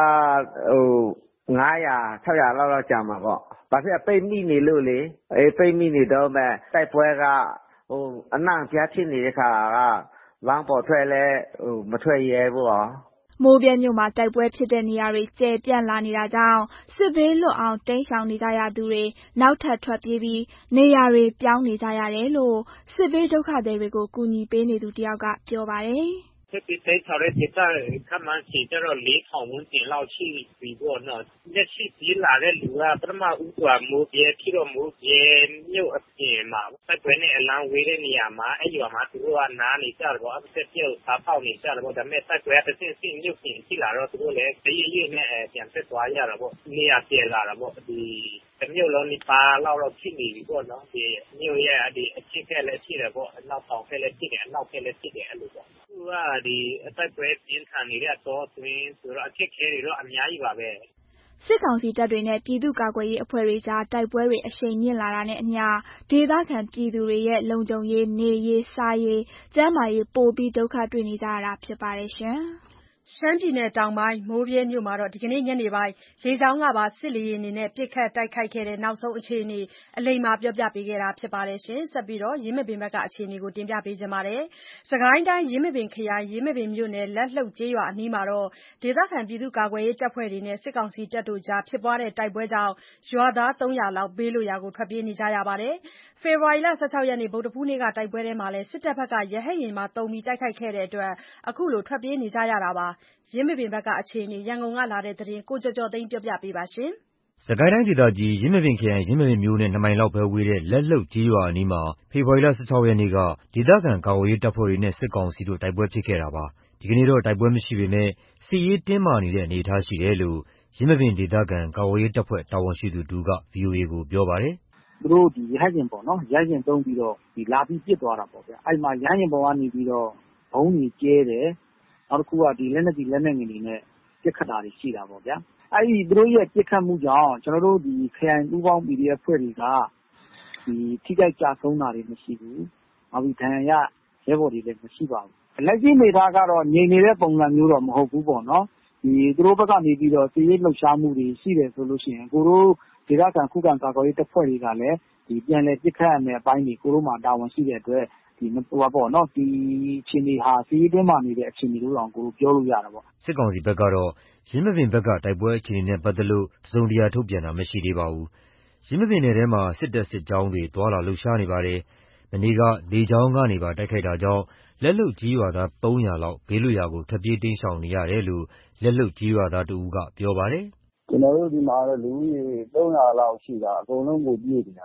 900-600လောက်ကျန်မှာပေါ့ဘာဖြစ်ပိတ်မိနေလို့လေပိတ်မိနေတော့မဲ့တိုက်ပွဲကအနှံ့ပြားဖြစ်နေတဲ့ခါကလမ်းပေါ်ထွက်လဲမထွက်ရဲဘူးဟောမိုးပြဲမြို့မှာတိုက်ပွဲဖြစ်တဲ့နေရာတွေကျယ်ပြန့်လာနေတာကြောင့်စစ်ဘေးလွတ်အောင်တိမ်းရှောင်နေကြရသူတွေနောက်ထပ်ထွက်ပြေးပြီးနေရာတွေပြောင်းနေကြရတယ်လို့စစ်ဘေးဒုက္ခသည်တွေကိုကူညီပေးနေသူတယောက်ကပြောပါတယ်စစ်ဘေးတိမ်းရှောင်တဲ့ဒေသခန့်မှန်းခြေကျတော့4,000 ဝန်းကျင်လောက်ရှိပြီပေါ့နော်လက်ရှိပြေးလာတဲ့လူကပထမဦးစွာမိုးပြဲပြီးတော့မိုးပြဲမြို့အပြင်မှာတိုက်ပွဲနဲ့အလံဝေးတဲ့နေရာမှာအဲ့ရွာမှာသူတို့ကနားနေကြတယ်ပေါ့အသက်ပြုတ်စားပေါက်နေကြတယ်ပေါ့ဒါပေမဲ့တိုက်ပွဲတစ်ဆင့်မြို့ပြင်ရှိလာတော့သူတို့လည်းတရရနဲ့ပြန်ဆက်သွားရတာပေါ့နေရာကျလာတာပေါ့ဒီမြို့လုံးนี่ပါလောက်ဖြစ်နေပြီပေါ့နော်ဒီမြို့ရဲ့ဒီအချစ်ကလည်းရှိတယ်ပေါ့အနောက်ဆောင်ဖက်လည်းဖြစ်တယ်အနောက်ဖက်လည်းဖြစ်တယ်အဲ့လိုပေါ့သူကဒီအတိုက်ပွဲပြင်းထန်နေတဲ့အတော်အတွင်းဆိုတော့အခက်ခဲတွေတော့အများကြီးပါပဲစစ်ကောင်စီတပ်တွေနဲ့ပြည်သူ့ကာကွယ်ရေးအဖွဲ့တွေကြားတိုက်ပွဲတွေအရှိန်မြင့်လာတာနဲ့အမျှဒေသခံပြည်သူတွေရဲ့လုံခြုံရေးနေရေးစားရေးကျန်းမာရေးပိုပြီးဒုက္ခတွေ့နေကြရတာဖြစ်ပါတယ်ရှင်။ရှမ်းပြည်နယ်တောင်ပိုင်းမိုးပြဲမြို့မှာဒီကနေ့ညနေပိုင်းလေကြောင်းကပါစစ်လေယာဉ်တွေနဲ့ပစ်ခတ်တိုက်ခိုက်ခဲ့တဲ့နောက်ဆုံးအခြေအနေအလိမ္မာပြောပြပေးခဲ့တာဖြစ်ပါတယ်ရှင်။ဆက်ပြီးတော့ရင်းမပင်ဘက်ကအခြေအနေကိုတင်ပြပေးကြပါမယ်။စကိုင်းတိုင်းရင်းမပင်ခရိုင်ရင်းမပင်မြို့နယ်လက်လှုပ်ကျေးရွာအနီးမှာဒေသခံပြည်သူ့ကာကွယ်ရေးတပ်ဖွဲ့တွေနဲ့စစ်ကောင်စီတပ်တို့ကြားဖြစ်ပွားတဲ့တိုက်ပွဲကြောင့်ရွာသား300လောက်ဘေးလွတ်ရာကိုထွက်ပြေးနေကြရပါတယ်။ဖေဖော်ဝါရီလ16ရက်နေ့ဗုဒ္ဓဟူးနေ့ကတိုက်ပွဲထဲမှာလည်းစစ်တပ်ဘက်ကရဟတ်ယာဉ်မှာတုံပြီးတိုက်ခိုက်ခဲ့တဲ့အတွက်အခုလိုထွက်ပြေးနေကြရတာပါ။ရင်းမပင်ဘက်ကအခြေအနေရန်ကုန်ကလာတဲ့သတင်းကိုကျော်ကျော်သိန်းပြောပြပေးပါရှင်။စကိုင်းတိုင်းဒေသကြီးရင်းမပင်ခရိုင်ရင်းမပင်မြို့နဲ့2မိုင်လောက်ပဲဝေးတဲ့လက်လှုပ်ကျေးရွာအနီးမှာဖေဖော်ဝါရီလ16ရက်နေ့ကဒေသခံကာကွယ်ရေးတပ်ဖွဲ့တွေနဲ့စစ်ကောင်စီတို့တိုက်ပွဲဖြစ်ခဲ့တာပါ။ဒီကနေ့တော့တိုက်ပွဲမရှိပေမဲ့စစ်ရေးတင်းမာနေတဲ့အနေအထားရှိတယ်လို့ရင်းမပင်ဒေသခံကာကွယ်ရေးတပ်ဖွဲ့တာဝန်ရှိသူတူက VOA ကိုပြောပါတယ်။သူတို့ဒီရဟတ်ယာဉ်ပေါ့နော်ရဟတ်ယာဉ်သုံးပြီးတော့ဒီလာပြီးပစ်သွားတာပေါ့ဗျာ။အဲ့မှာရဟတ်ယာဉ်ပေါ်ကနေပြီးတော့ဘုံကြီးကျဲတယ်နောက်တစ်ခုကဒီလက်နက်ကြီးလက်နက်ငယ်တွေနဲ့ပစ်ခတ်တာတွေရှိတာပေါ့ဗျာအဲ့ဒီသူတို့ရဲ့ပစ်ခတ်မှုကြောင့်ကျွန်တော်တို့ဒီခရိုင်ပူးပေါင်း PDF ဖွဲ့တွေကဒီထိခိုက်ကြဆုံးတာတွေမရှိဘူးနောက်ပြီးဒဏ်ရာရရဲဘော်တွေလည်းမရှိပါဘူးလက်ရှိနေသားကတော့ငြိမ်နေတဲ့ပုံစံမျိုးတော့မဟုတ်ဘူးပေါ့နော်ဒီသူတို့ဘက်ကနေပြီးတော့စီးရေးလှုပ်ရှားမှုတွေရှိတယ်ဆိုလို့ရှိရင်ကိုတို့ဒေသခံခုခံကာကွယ်ရေးတပ်ဖွဲ့တွေကလည်းဒီပြန်လည်ပစ်ခတ်ရမယ့်အပိုင်းတွေကိုတို့မှတာဝန်ရှိတဲ့အတွက်ဒီပေါ့နော်ဒီအခြေအနေဟာစီးရေးတင်းမာနေတဲ့အခြေအနေလို့တောင်ကိုတို့ပြောလို့ရတာပေါ့စစ်ကောင်စီဘက်ကတော့ရင်းမပင်ဘက်ကတိုက်ပွဲအခြေအနေနဲ့ပတ်သက်လို့တစုံတရာထုတ်ပြန်တာမရှိသေးပါဘူးရင်းမပင်နယ်ထဲမှာစစ်တပ်စစ်ကြောင်းတွေတွာလာလှုပ်ရှားနေပါတယ်မနေ့ကလေကြောင်းကနေပါတိုက်ခိုက်တာကြောင့်လက်လှုပ်ကြီးရွာသား300လောက်ဘေးလွတ်ရာကိုထွက်ပြေးတိမ်းရှောင်နေရတယ်လို့လက်လှုပ်ကြီးရွာသားတဦးကပြောပါတယ်ကျွန်တော်တို့ဒီမှာလူကြီး300လောက်ရှိတာအကုန်လုံးကိုပြေးနေတာ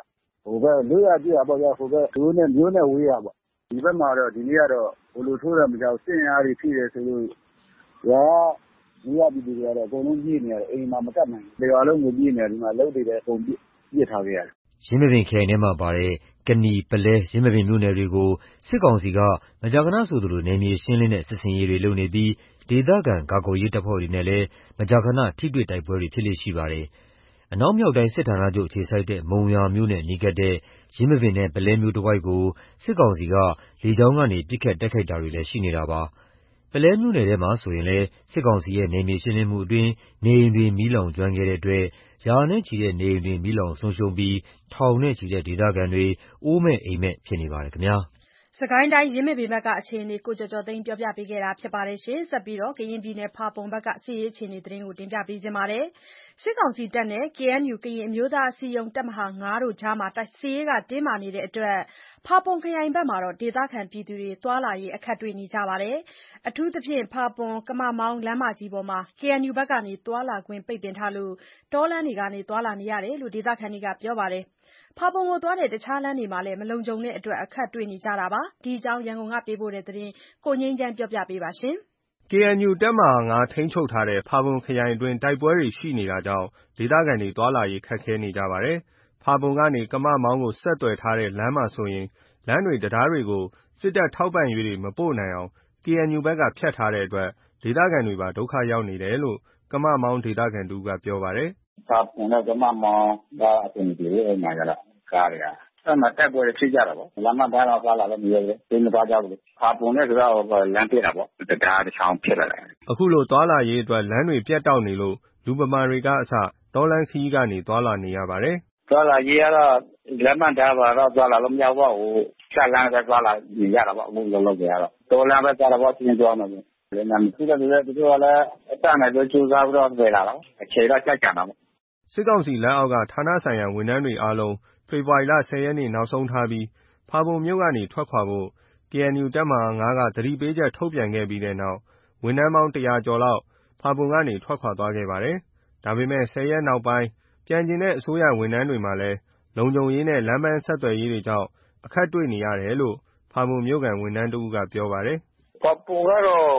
ဟိုဘက်လွတ်ရပြရပေါ့ဗျာဟိုဘက်မြို့နဲ့ဝေးရပေါ့ဒီဘက်မှာတော့ဒီနေ့ကတော့ဘလိုထိုးတယ်မကြောက်စင်အားတွေဖြစ်တယ်ဆိုလို့ရွာပြည်သူတွေကတော့အကုန်လုံးပြေးနေရတယ်အိမ်မှာမကတ်နိုင်ဘူးရွာလုံးကိုပြေးနေတယ်ဒီမှာလှုပ်တွေလည်းအကုန်ပြစ်ထားခဲ့ရတယ်ယင်းမာပင်ခရိုင်ထဲမှာပါတဲ့ကနီ၊ပုလဲ၊ယင်းမာပင်မြို့နယ်တွေကိုစစ်ကောင်စီကမကြာခဏဆိုသလိုနယ်မြေရှင်းလင်းတဲ့စစ်ဆင်ရေးတွေလုပ်နေပြီးဒေသခံကာကွယ်ရေးတပ်ဖွဲ့တွေနဲ့လည်းမကြာခဏထိတွေ့တိုက်ပွဲတွေဖြစ်လေ့ရှိပါတယ်။အနောက်မြောက်တိုင်းစစ်ဌာနချုပ်အခြေစိုက်တဲ့မုံရွာမြို့နဲ့နီးကပ်တဲ့ယင်းမာပင်နဲ့ပုလဲမြို့တဝိုက်ကိုစစ်ကောင်စီကလေကြောင်းကနေပစ်ခတ်တိုက်ခိုက်တာတွေလည်းရှိနေတာပါ။ပုလဲမြို့နယ်ထဲမှာဆိုရင်လည်းစစ်ကောင်စီရဲ့နယ်မြေရှင်းလင်းမှုအတွင်းနေအိမ်တွေမီးလောင်ကျွမ်းခဲ့တဲ့အတွက်ရာနဲ့ချီတဲ့နေအိမ်တွေမီးလောင်ဆုံးရှုံးပြီးထောင်နဲ့ချီတဲ့ဒေသခံတွေအိုးမဲ့အိမ်မဲ့ဖြစ်နေပါတယ်ခင်ဗျာ။စစ်ကိုင်းတိုင်းယင်းမာပင်ဘက်ကအခြေအနေကိုကျော်ကျော်သိန်းပြောပြပေးခဲ့တာပါ။ဆက်ပြီးကရင်ပြည်နယ်ဖာပွန်ဘက်ကစစ်ရေးအခြေအနေသတင်းကိုတင်ပြပေးပါမယ်။စစ်ကောင်စီတပ်နဲ့ KNU ကရင်အမျိုးသားအစည်းအရုံးတပ်မဟာ 5တို့ကြားစစ်ရေးတင်းမာနေတဲ့အတွက်ဖာပွန်ခရိုင်ဘက်မှာဒေသခံပြည်သူတွေသွားလာရေးအခက်တွေ့နေကြပါတယ်။အထူးသဖြင့်ဖာပွန်-ကမာမောင်းလမ်းမကြီးပေါ်မှာ KNU ဘက်ကသွားလာခွင့်ပိတ်ပင်ထားလို့တောလမ်းတွေကနေသွားလာနေရတယ်လို့ဒေသခံတွေကပြောပါတယ်။ဖာပွန်ကိုသွားတဲ့တခြားလမ်းတွေမှာလည်းမလုံခြုံတဲ့အတွက်အခက်တွေ့နေကြတာပါ။ဒီအကြောင်းရန်ကုန်ကပေးပို့တဲ့သတင်းကိုငြိမ်းချမ်းပြောပြပေးပါမယ်။ KNU တပ်မဟာ 5ထိန်းချုပ်ထားတဲ့ဖာပွန်ခရိုင်အတွင်းတိုက်ပွဲတွေရှိနေတာကြောင့်ဒေသခံတွေသွားလာရေးခက်ခဲနေကြပါတယ်။ဖာပွန်ကနေကမာမောင်းကိုဆက်သွယ်ထားတဲ့လမ်းမှာဆိုရင်လမ်းတွေတံတားတွေကိုစစ်တပ်ထောက်ပံ့ရေးတွေမပို့နိုင်အောင် KNU ဘက်ကဖြတ်ထားတဲ့အတွက်ဒေသခံတွေပါဒုက္ခရောက်နေတယ်လို့ကမာမောင်းဒေသခံတဦးကပြောပါတယ်။ဖာပွန်နဲ့ကမာမောင်းကအဆင်ပြေတယ်အဲ့မှာကြတော့ကားတွေကအဲ့မှာတိုက်ပွဲတွေဖြစ်ကြတာပေါ့လမ်းမသားတော့သွားလာလို့မရဘူးဒီမသွားကြဘူးဖာပွန်နဲ့ဆိုတော့လမ်းပြတာပေါ့တံတားတစ်ချောင်းဖြစ်လာတယ်အခုလိုသွားလာရေးအတွက်လမ်းတွေပြတ်တောက်နေလို့လူပမာတွေကအစတောလမ်းခီးကနေသွားလာနေရပါတယ်သွားလာရေးကတော့လမ်းမသားပါတော့သွားလာလို့မရဘူးဟိုဆက်လမ်းပဲသွားလာနေရတာပေါ့အခုလုံးလုံးကြရတော့တောလမ်းပဲသွားတော့ပေါ့ချင်းသွားမှာလည်းနာမည်သူတို့ကလည်းအတန်းနဲ့ကြိုးစားပြီးတော့ပြေးလာတော့အခြေတော့ကြိုက်ကြတာပေါ့စစ်ကောင်စီလက်အောက်ကဌာနဆိုင်ရာဝန်ထမ်းတွေအားလုံးဖေဖော်ဝါရီလ10ရက်နေ့နောက်ဆုံးထားပြီးဖာပုံမြို့ကနေထွက်ခွာဖို့ KNU တပ်မဟာ 5ကသတိပေးချက်ထုတ်ပြန်ခဲ့ပြီးတဲ့နောက်ဝန်ထမ်းပေါင်း100ကျော်လောက်ဖာပုံကနေထွက်ခွာသွားခဲ့ပါတယ်။ဒါပေမဲ့10ရက်နောက်ပိုင်းပြန်ကျင်တဲ့အစိုးရဝန်ထမ်းတွေမှာလည်းလုံခြုံရေးနဲ့လမ်းပန်းဆက်သွယ်ရေးတွေကြောင့်အခက်တွေ့နေရတယ်လို့ဖာပုံမြို့ကန်ဝန်ထမ်းတဦးကပြောပါတယ်။ဖာပုံကတော့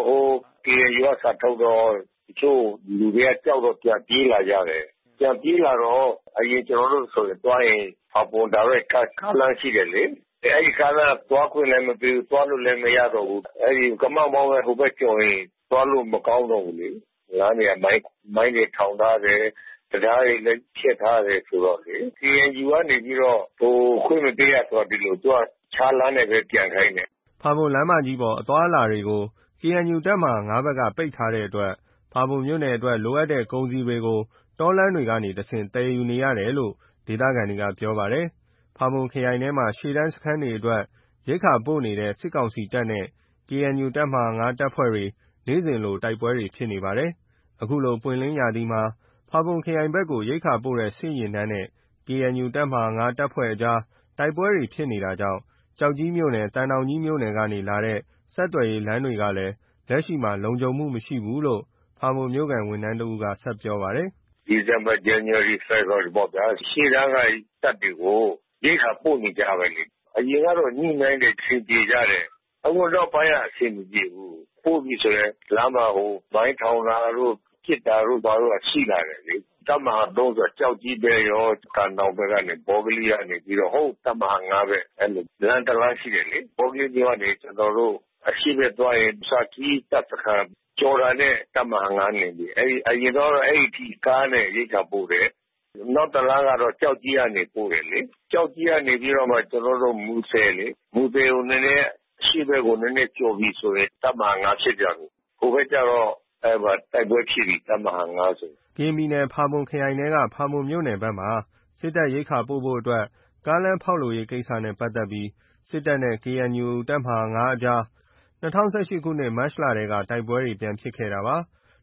KNU ကစာထုတ်တော့တချို့လူတွေကကြောက်တော့ပြန်ပြေးလာကြတယ်။ပြန်ပြေးလာတော့အရင်ကျွန်တော်တို့ဆိုရင်တွားရင်ဖာပုံ direct ကားလမ်းရှိတယ်လေအဲ့ဒီကားလမ်းသွားခွင့်လည်းမပေးဘူးသွားလို့လည်းမရတော့ဘူးအဲ့ဒီကမောက်မောင်းပဲဟိုဘက်ကျော်ရင်သွားလို့မကောင်းတော့ဘူးလေလမ်းတွေကမိုင်းတွေထောင်ထားတယ်တရားတွေလည်းချက်ထားတယ်ဆိုတော့လေ KNU ကနေပြီးတော့ခွင့်မပေးရဆိုတော့ဒီလိုသူကခြားလမ်းနဲ့ပဲပြန်ခိုင်းတယ်ဖာပုံလမ်းမကြီးပေါ်အသွားအလာတွေကို KNU တပ်မဟာ 5ဘက်ကပိတ်ထားတဲ့အတွက်ဖာပုံမြို့နယ်အတွက်လိုအပ်တဲ့ကုန်စည်တွေကိုတောလမ်းတွေကနေတဆင့်တည်ယူနေရတယ်လို့ဒေသခံတွေကပြောပါတယ်။ဖာပုံခရိုင်ထဲမှာရှေ့တန်းစခန်းတွေအတွက်ရိက္ခာပို့နေတဲ့စစ်ကောင်စီတပ်နဲ့ KNU တပ်မဟာ 5တပ်ဖွဲ့တွေနေ့စဉ်လိုတိုက်ပွဲတွေဖြစ်နေပါတယ်။အခုလိုပွင့်လင်းရာသီမှာဖာပုံခရိုင်ဘက်ကိုရိက္ခာပို့တဲ့စစ်ယာဉ်တန်းနဲ့ KNU တပ်မဟာ 5တပ်ဖွဲ့အကြားတိုက်ပွဲတွေဖြစ်နေတာကြောင့်ကျောက်ကြီးမြို့နယ်၊တန်တောင်ကြီးမြို့နယ်ကနေလာတဲ့ဆက်သွယ်ရေးလမ်းတွေကလည်းလက်ရှိမှာလုံခြုံမှုမရှိဘူးလို့ဖာပုံမြို့ကန်ဝန်ထမ်းတဦးကဆက်ပြောပါတယ်။ December, January, February ပေါ့ဗျာရှေ့တန်းကတပ်တွေကိုရိက္ခာပို့နေကြပဲလေအရင်ကတော့ညှိနှိုင်းတဲ့အချိန်ပြေကြတယ်အခုတော့ပိုင်းအဆင်မပြေဘူးပို့ပြီဆိုရင်လမ်းမှာမိုင်းထောင်တာတို့ပြစ်တာတို့ဘာလို့ရှိလာတယ်လေတပ်မဟာ 3ဆိုကြောက်ကြီးပဲရောတန်တောင်ဘက်ကနေဘောဂလီကနေပြီးတော့ဟုတ်တပ်မဟာ 5ပဲအဲ့လိုလမ်းတလမ်းရှိတယ်လေဘောဂလီမြို့ကနေကျွန်တော်တို့အရှိပဲသွားရင်စာကီတပ်စခန်းကျော်တာနဲ့တပ်မဟာ 5နေပြီအဲ့အရင်တော့အဲ့ဒီကားနဲ့ရိတ်ခါပို့တယ်နောက်တလားကတော့ကြောက်ကြီးကနေပို့တယ်လေကြောက်ကြီးကနေပြီးတော့မှကျွန်တော်တို့မူဆယ်လေမူဆယ်ကိုနည်းနည်းရှိဘက်ကိုနည်းနည်းကျော်ပြီးဆိုရင်တပ်မဟာ 5ဖြစ်ပြန်ပြီဟိုဘက်ကျတော့အဲ့ဘာတိုက်ပွဲဖြစ်ပြီးတပ်မဟာ 5ဆိုကင်းပြည်နယ်ဖာပုံခရိုင်ထဲကဖာပုံမြို့နယ်ဘက်မှာစစ်တပ်ရိက္ခာပို့ဖို့အတွက်ကားလမ်းဖောက်လို့ရေးကိစ္စနဲ့ပတ်သက်ပြီးစစ်တပ်နဲ့ KNU တပ်မဟာ 5အကြား2018ခုနှစ်မတ်လထဲကတိုက်ပွဲတွေပြန်ဖြစ်ခဲ့တာပါ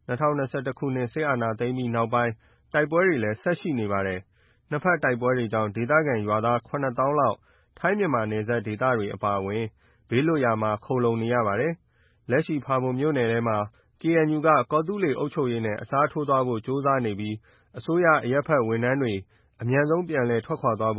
2021ခုနှစ်စစ်အာဏာသိမ်းပြီးနောက်ပိုင်းတိုက်ပွဲတွေလည်းဆက်ရှိနေပါတယ်နှစ်ဖက်တိုက်ပွဲတွေကြောင့်ဒေသခံရွာသား 8000 လောက်ထိုင်းမြန်မာနယ်စပ်ဒေသတွေအပါအဝင်ဘေးလွတ်ရာမှာခိုလှုံနေရပါတယ်လက်ရှိဖာပုံမြို့နယ်ထဲမှာ KNU ကကော်တူးလေအုပ်ချုပ်ရေးနဲ့အစားထိုးသွားဖို့ကြိုးစားနေပြီးအစိုးရအရပ်ဖက်ဝန်ထမ်းတွေအမြန်ဆုံးပြန်လည်ထွက်ခွာသွားဖို့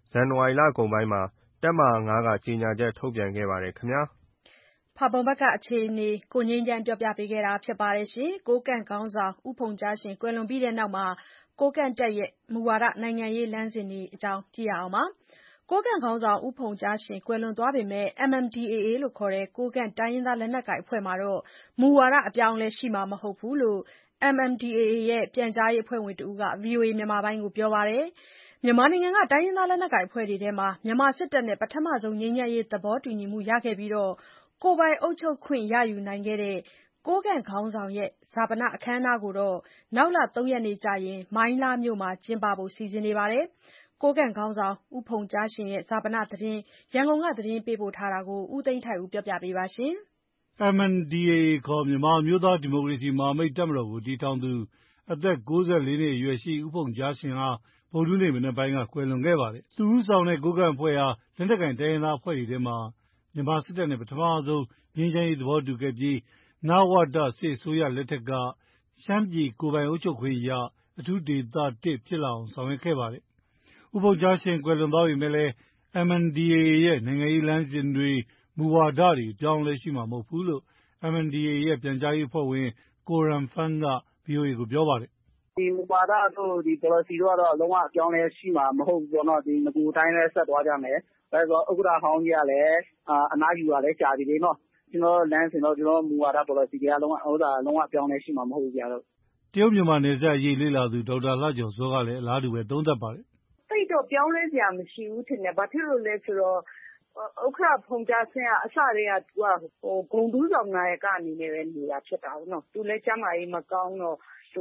ဇန်နဝါရီလကုန်ပိုင်းမှာတပ်မဟာ 5 ကကြေညာချက်ထုတ်ပြန်ခဲ့ပါတယ်ခင်ဗျာ။ဖာပွန်ဘက်ကအခြေအနေကိုငြိမ်းချမ်းပြောပြပေးခဲ့တာဖြစ်ပါတယ်။ကိုးကန့်ခေါင်းဆောင်ဦးဖုန်ကြားရှင်ကွယ်လွန်ပြီးတဲ့နောက်ကိုးကန့်တပ်ရဲ့မူဝါဒနိုင်ငံရေးလမ်းစဉ်တွေအကြောင်းကြည့်ရအောင်ပါ။ကိုးကန့်ခေါင်းဆောင်ဦးဖုန်ကြားရှင်ကွယ်လွန်သွားပေမဲ့ MNDAA လို့ခေါ်တဲ့ကိုးကန့်တိုင်းရင်းသားလက်နက်ကိုင်အဖွဲ့မှာမူဝါဒအပြောင်းအလဲရှိမှာမဟုတ်ဘူးလို့ MNDAA ရဲ့ပြန်ကြားရေးအဖွဲ့ဝင်တဦးက VOA မြန်မာပိုင်းကိုပြောပါတယ်။မြန်မာနိုင်ငံကတိုင်းရင်းသားလက်နက်ကိုင်အဖွဲ့တွေထဲမှာမြန်မာစစ်တပ်နဲ့ပထမဆုံးငြိမ်းချမ်းရေးသဘောတူညီမှုရခဲ့ပြီးကိုယ်ပိုင်အုပ်ချုပ်ခွင့်ရယူနိုင်ခဲ့တဲ့ကိုးကန့်ခေါင်းဆောင်ရဲ့ဈာပနအခမ်းအနားကိုနောက်လ 3 ရက်နေ့ကျရင်မိုင်းလားမြို့မှာကျင်းပဖို့စီစဉ်နေပါတယ်။ကိုးကန့်ခေါင်းဆောင်ဦးဖုန်ကြားရှင်ရဲ့ဈာပနသတင်းရန်ကုန်ကသတင်းပေးပို့ထားတာကိုဦးသိန်းထိုက်ဦးပြောပြပေးပါမယ်။ MNDAA ခေါ်မြန်မာအမျိုးသားဒီမိုကရေစီမဟာမိတ်တပ်မတော်ကိုတည်ထောင်သူအသက်94နှစ်အရွယ်ရှိဦးဖုန်ကြားရှင်ဟာဗုဒ္ဓဟူးနေ့မနက်ပိုင်းကကွယ်လွန်ခဲ့ပါတယ်။သူဦးဆောင်တဲ့ကိုးကန့်အဖွဲ့ဟာလက်နက်ကိုင်တိုင်းရင်းသားအဖွဲ့တွေထဲမှာမြန်မာစစ်တပ်နဲ့ပထမဆုံးငြိမ်းချမ်းရေးသဘောတူခဲ့ပြီးနဝတစစ်အစိုးရလက်ထက်ကရှမ်းပြည်ကိုယ်ပိုင်အုပ်ချုပ်ခွင့်ရအထူးဒေသ 1ဖြစ်လာအောင်ဆောင်ရွက်ခဲ့ပါတယ်။ဦးဖုန်ကြားရှင်ကွယ်လွန်သွားပေမဲ့လည်း MNDAA ရဲ့နိုင်ငံရေးလမ်းစဉ်တွေမူဝါဒတွေပြောင်းလဲရှိမှာမဟုတ်ဘူးလို့ MNDAA ရဲ့ပြန်ကြားရေးအဖွဲ့ဝင်ကိုရန်ဖန်းက VOA ကိုပြောပါတယ်။ဒီမူဝါဒတို့ဒီ policy တို့ကတော့လုံးဝအပြောင်းလဲရှိမှာမဟုတ်ဘူးပေါ့နော်ဒီငကူအတိုင်းလဲဆက်သွားကြမယ်။ဒါဆိုဥက္ကဋ္ဌဟောင်းကြီးကလည်းအနားယူရလဲကြာပြီလေနော်။ကျွန်တော်လမ်းစဉ်တော့ကျွန်တော်မူဝါဒ policy တွေကလုံးဝအပြောင်းလဲရှိမှာမဟုတ်ဘူးကြတော့တရုတ်မြန်မာနယ်စပ်အရေးလေ့လာသူဒေါက်တာလှကျော်စောကလည်းအလားတူပဲသုံးသပ်ပါတယ်။စိတ်တော့ပြောင်းလဲစရာမရှိဘူးထင်တယ်။ဘာဖြစ်လို့လဲဆိုတော့ဥက္ကဋ္ဌဖုန်ကြားရှင်ကအစတည်းကသူကဂုံတူးဆောင်နာယကအနေနဲ့ပဲနေတာဖြစ်တာပေါ့နော်။သူလည်းကျမ်းမာရေးမကောင်းတော့သူ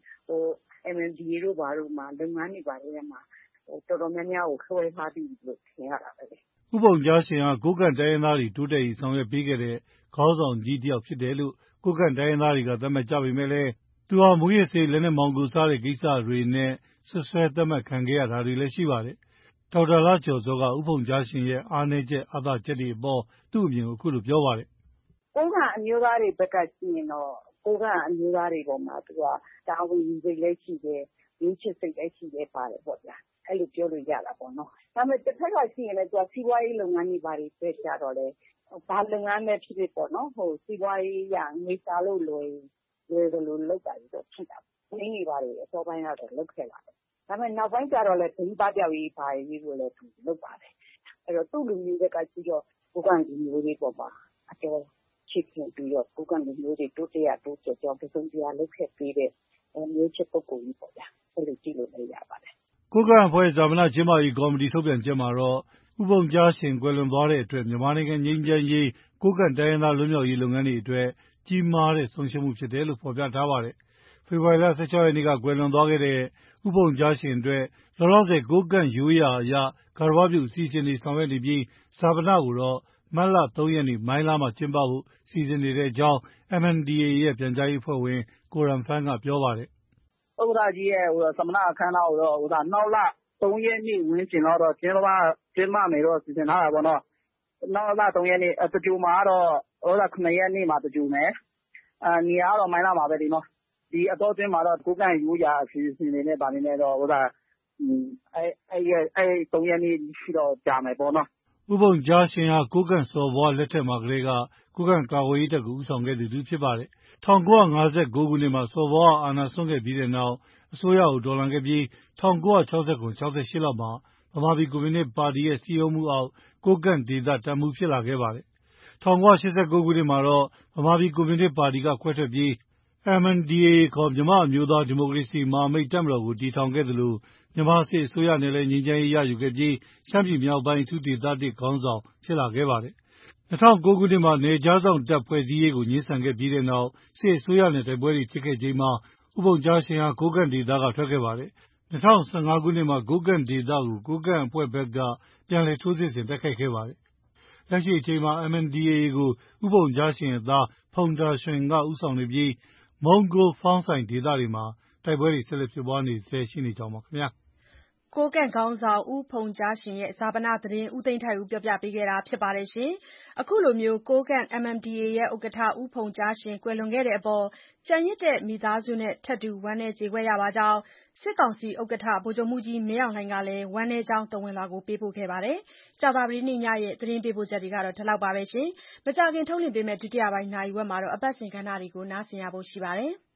MNDAA တို့ဘာတို့မှာလုပ်ငန်းတွေပါတယ်မှာတော်တော်များများကိုခွဲထားပြီးလို့ထင်ရတာပဲလေ။ဦးဖုန်ကြားရှင်ဟာကိုးကန့်တိုင်းရင်းသားတွေတိုးတက်ရေးဆောင်ရွက်ပေးခဲ့တဲ့ခေါင်းဆောင်ကြီးတစ်ယောက်ဖြစ်တယ်လို့ကိုးကန့်တိုင်းရင်းသားတွေကသတ်မှတ်ကြပေမဲ့လည်းသူဟာမူရစ်စေးလက်နက်မောင်ကိုစားတဲ့ကိစ္စတွေနဲ့ဆွဆွဲသတ်မှတ်ခံခဲ့ရတာတွေလည်းရှိပါတယ်။ဒေါက်တာလှကျော်စောကဦးဖုန်ကြားရှင်ရဲ့အားနည်းချက်အားသာချက်တွေအပေါ်သူ့အမြင်ကိုအခုလိုပြောပါတယ်။ကိုးကန့်အမျိုးသားတွေဘက်ကကြည့်ရင်တော့ကိုးကန့်အမျိုးသားတွေပေါ်မှာသူကတာဝန်ယူစိတ်လည်းရှိတယ်မျိုးချစ်စိတ်လည်းရှိတယ်ပါတယ်ပေါ့ဗျာအဲ့လိုပြောလို့ရတာပေါ့နော်ဒါပေမဲ့တစ်ဖက်ကရှိရင်လည်းသူကစီးပွားရေးလုပ်ငန်းတွေဘာတွေပဲကြတော့လေဘာလုပ်ငန်းပဲဖြစ်ဖြစ်ပေါ့နော်စီးပွားရေးရငွေစားလို့လွယ်တယ်လို့လောက်တာတော့ဖြစ်တာနင်းနေပါတယ်အစောပိုင်းကတော့လောက်ခဲ့ပါတယ်ဒါပေမဲ့နောက်ပိုင်းကျတော့လည်းဒိန်းပါပြောက်ရေးပါရေးကိုလည်းသူလုပ်ပါတယ်အဲ့တော့သူ့လူမျိုးတွေကကြည့်တော့ကိုးကန့်လူမျိုးတွေပေါ်မှာအတော်ချစ်ခင်ပြီးတော့ကိုးကန့်လူမျိုးတွေတိုးတက်ကြောင်းပစုံတရားလုပ်ခဲ့ပြီးတဲ့မျိုးချစ်ပုဂ္ဂိုလ်ကြီးပေါ့ဗျာအဲ့လိုကြည့်လို့လည်းရပါတယ်ကိုးကန့်အဖွဲ့ဈာပနကျင်းပရေးကော်မတီထုတ်ပြန်ချက်မှာတော့ဦးဖုန်ကြားရှင်ကွယ်လွန်သွားတဲ့အတွက်မြန်မာနိုင်ငံငြိမ်းချမ်းရေးကိုးကန့်တိုင်းရင်းသားလွတ်မြောက်ရေးလုပ်ငန်းတွေအတွက်ကြီးမားတဲ့ဆုံးရှုံးမှုဖြစ်တယ်လို့ဖော်ပြထားပါတယ်။ဖေဖော်ဝါရီလ16ရက်နေ့ကကွယ်လွန်သွားခဲ့တဲ့ဦးဖုန်ကြားရှင်အတွက်လောလောဆယ်ကိုးကန့်ရိုးရာအရဂါရဝပြုအစီအစဉ်တွေဆောင်ရွက်နေပြီးဈာပနကိုတော့မတ်လ 3 ရက်နေ့မိုင်းလားမှာကျင်းပဖို့စီစဉ်နေတဲ့အကြောင်း MNDAA ရဲ့ပြန်ကြားရေးအဖွဲ့ဝင်ကိုရန်ဖန်းကပြောပါတယ်။ဥက္ကဋ္ဌကြီးရဲ့ဈာပနအခမ်းအနားကိုတော့နောက်လ 3 ရက်နေ့ဝန်းကျင်တော့ကျင်းပမယ်တော့စီစဉ်ထားတာပေါ့နော်။နောက်လ 3 ရက်နေ့တကြိုမှာတော့9 ရက်နေ့မှာတကြိုမယ်။နေရာကတော့မိုင်းလားမှာပဲဒီနော်။ဒီအတောအတွင်းမှာတော့ကိုးကန့်ရိုးရာအစီအစဉ်တွေနဲ့ဗာနေနဲ့တော့အဲ့3 ရက်နေ့ရှိတော့ကြာမယ်ပေါ့နော်။ဦးဖုန်ကြားရှင်ဟာကိုးကန့်စော်ဘွားလက်ထက်မှာကတည်းကကိုးကန့်ကာကွယ်ရေးတပ်ကိုဦးဆောင်ခဲ့သူဖြစ်ပါတယ်။1959ခုနှစ်မှာစော်ဘွားအာဏာစွန့်ခဲ့ပြီးတဲ့နောက်အစိုးရကိုတော်လှန်ခဲ့ပြီး1967-68လောက်မှာဗမာပြည်ကွန်မြူနစ်ပါတီရဲ့စည်းရုံးမှုအောက်ကိုးကန့်ဒေသတပ်မှူးဖြစ်လာခဲ့ပါတယ်။1989ခုနှစ်မှာတော့ဗမာပြည်ကွန်မြူနစ်ပါတီကခွဲထွက်ပြီး MNDAA ခေါ်မြန်မာအမျိုးသားဒီမိုကရေစီမဟာမိတ်တပ်မတော်ကိုတည်ထောင်ခဲ့သလိုမြန်မာစစ်အစိုးရနဲ့လည်းငြိမ်းချမ်းရေးရယူခဲ့ပြီးရှမ်းပြည်မြောက်ပိုင်းအထူးဒေသ 1ခေါင်းဆောင်ဖြစ်လာခဲ့ပါတယ်။2009ခုနှစ်မှာနယ်ခြားစောင့်တပ်ဖွဲ့စည်းရေးကိုငြင်းဆန်ခဲ့ပြီးတဲ့နောက်စစ်အစိုးရနဲ့တိုက်ပွဲတွေဖြစ်ခဲ့ချိန်မှာဦးဖုန်ကြားရှင်ဟာကိုးကန့်ဒေသကထွက်ခဲ့ပါတယ်။2015ခုနှစ်မှာကိုးကန့်ဒေသကိုကိုးကန့်အဖွဲ့ဘက်ကပြန်လည်ထိုးစစ်ဆင်တိုက်ခိုက်ခဲ့ပါတယ်။လက်ရှိအချိန်မှာ MNDAA ကိုဦးဖုန်ကြားရှင်ရဲ့သားဖုန်တာရွှင်ကဦးဆောင်နေပြီးမုံးကိုးဖောင်းဆိုင်ဒေသတွေမှာတိုက်ပွဲတွေဆက်လက်ဖြစ်ပွားနေဆဲရှိနေကြောင်းပါခင်ဗျာ။ကိုးကန့်ခေါင်းဆောင်ဦးဖုန်ကြားရှင်ရဲ့ဈာပနသတင်းဦးသိန်းထိုက်ဦးပြောပြပေးခဲ့တာပါ။ အခုလိုကိုးကန့် MNDAA ရဲ့ဥက္ကဋ္ဌဦးဖုန်ကြားရှင်ကွယ်လွန်ခဲ့တဲ့အပေါ်ကျန်ရစ်တဲ့မိသားစုနဲ့ထပ်တူဝမ်းနည်းကြေကွဲရပါကြောင်း စစ်ကောင်စီဥက္ကဋ္ဌဗိုလ်ချုပ်မှူးကြီးမင်းအောင်လှိုင်ကလည်းဝမ်းနည်းကြောင်းသဝဏ်လွှာပေးပို့ခဲ့ပါတယ်။ ကြာသပတေးနေ့ညရဲ့သတင်းပေးပို့ချက်ဒီလောက်ပါပဲ။ မကြာခင်ထုတ်လွှင့်ပေးမယ့်ဒုတိယပိုင်းနာရီဝက်မှာတော့အပတ်စဉ်ကဏ္ဍတွေကိုနားဆင်ရဖို့ရှိပါတယ်။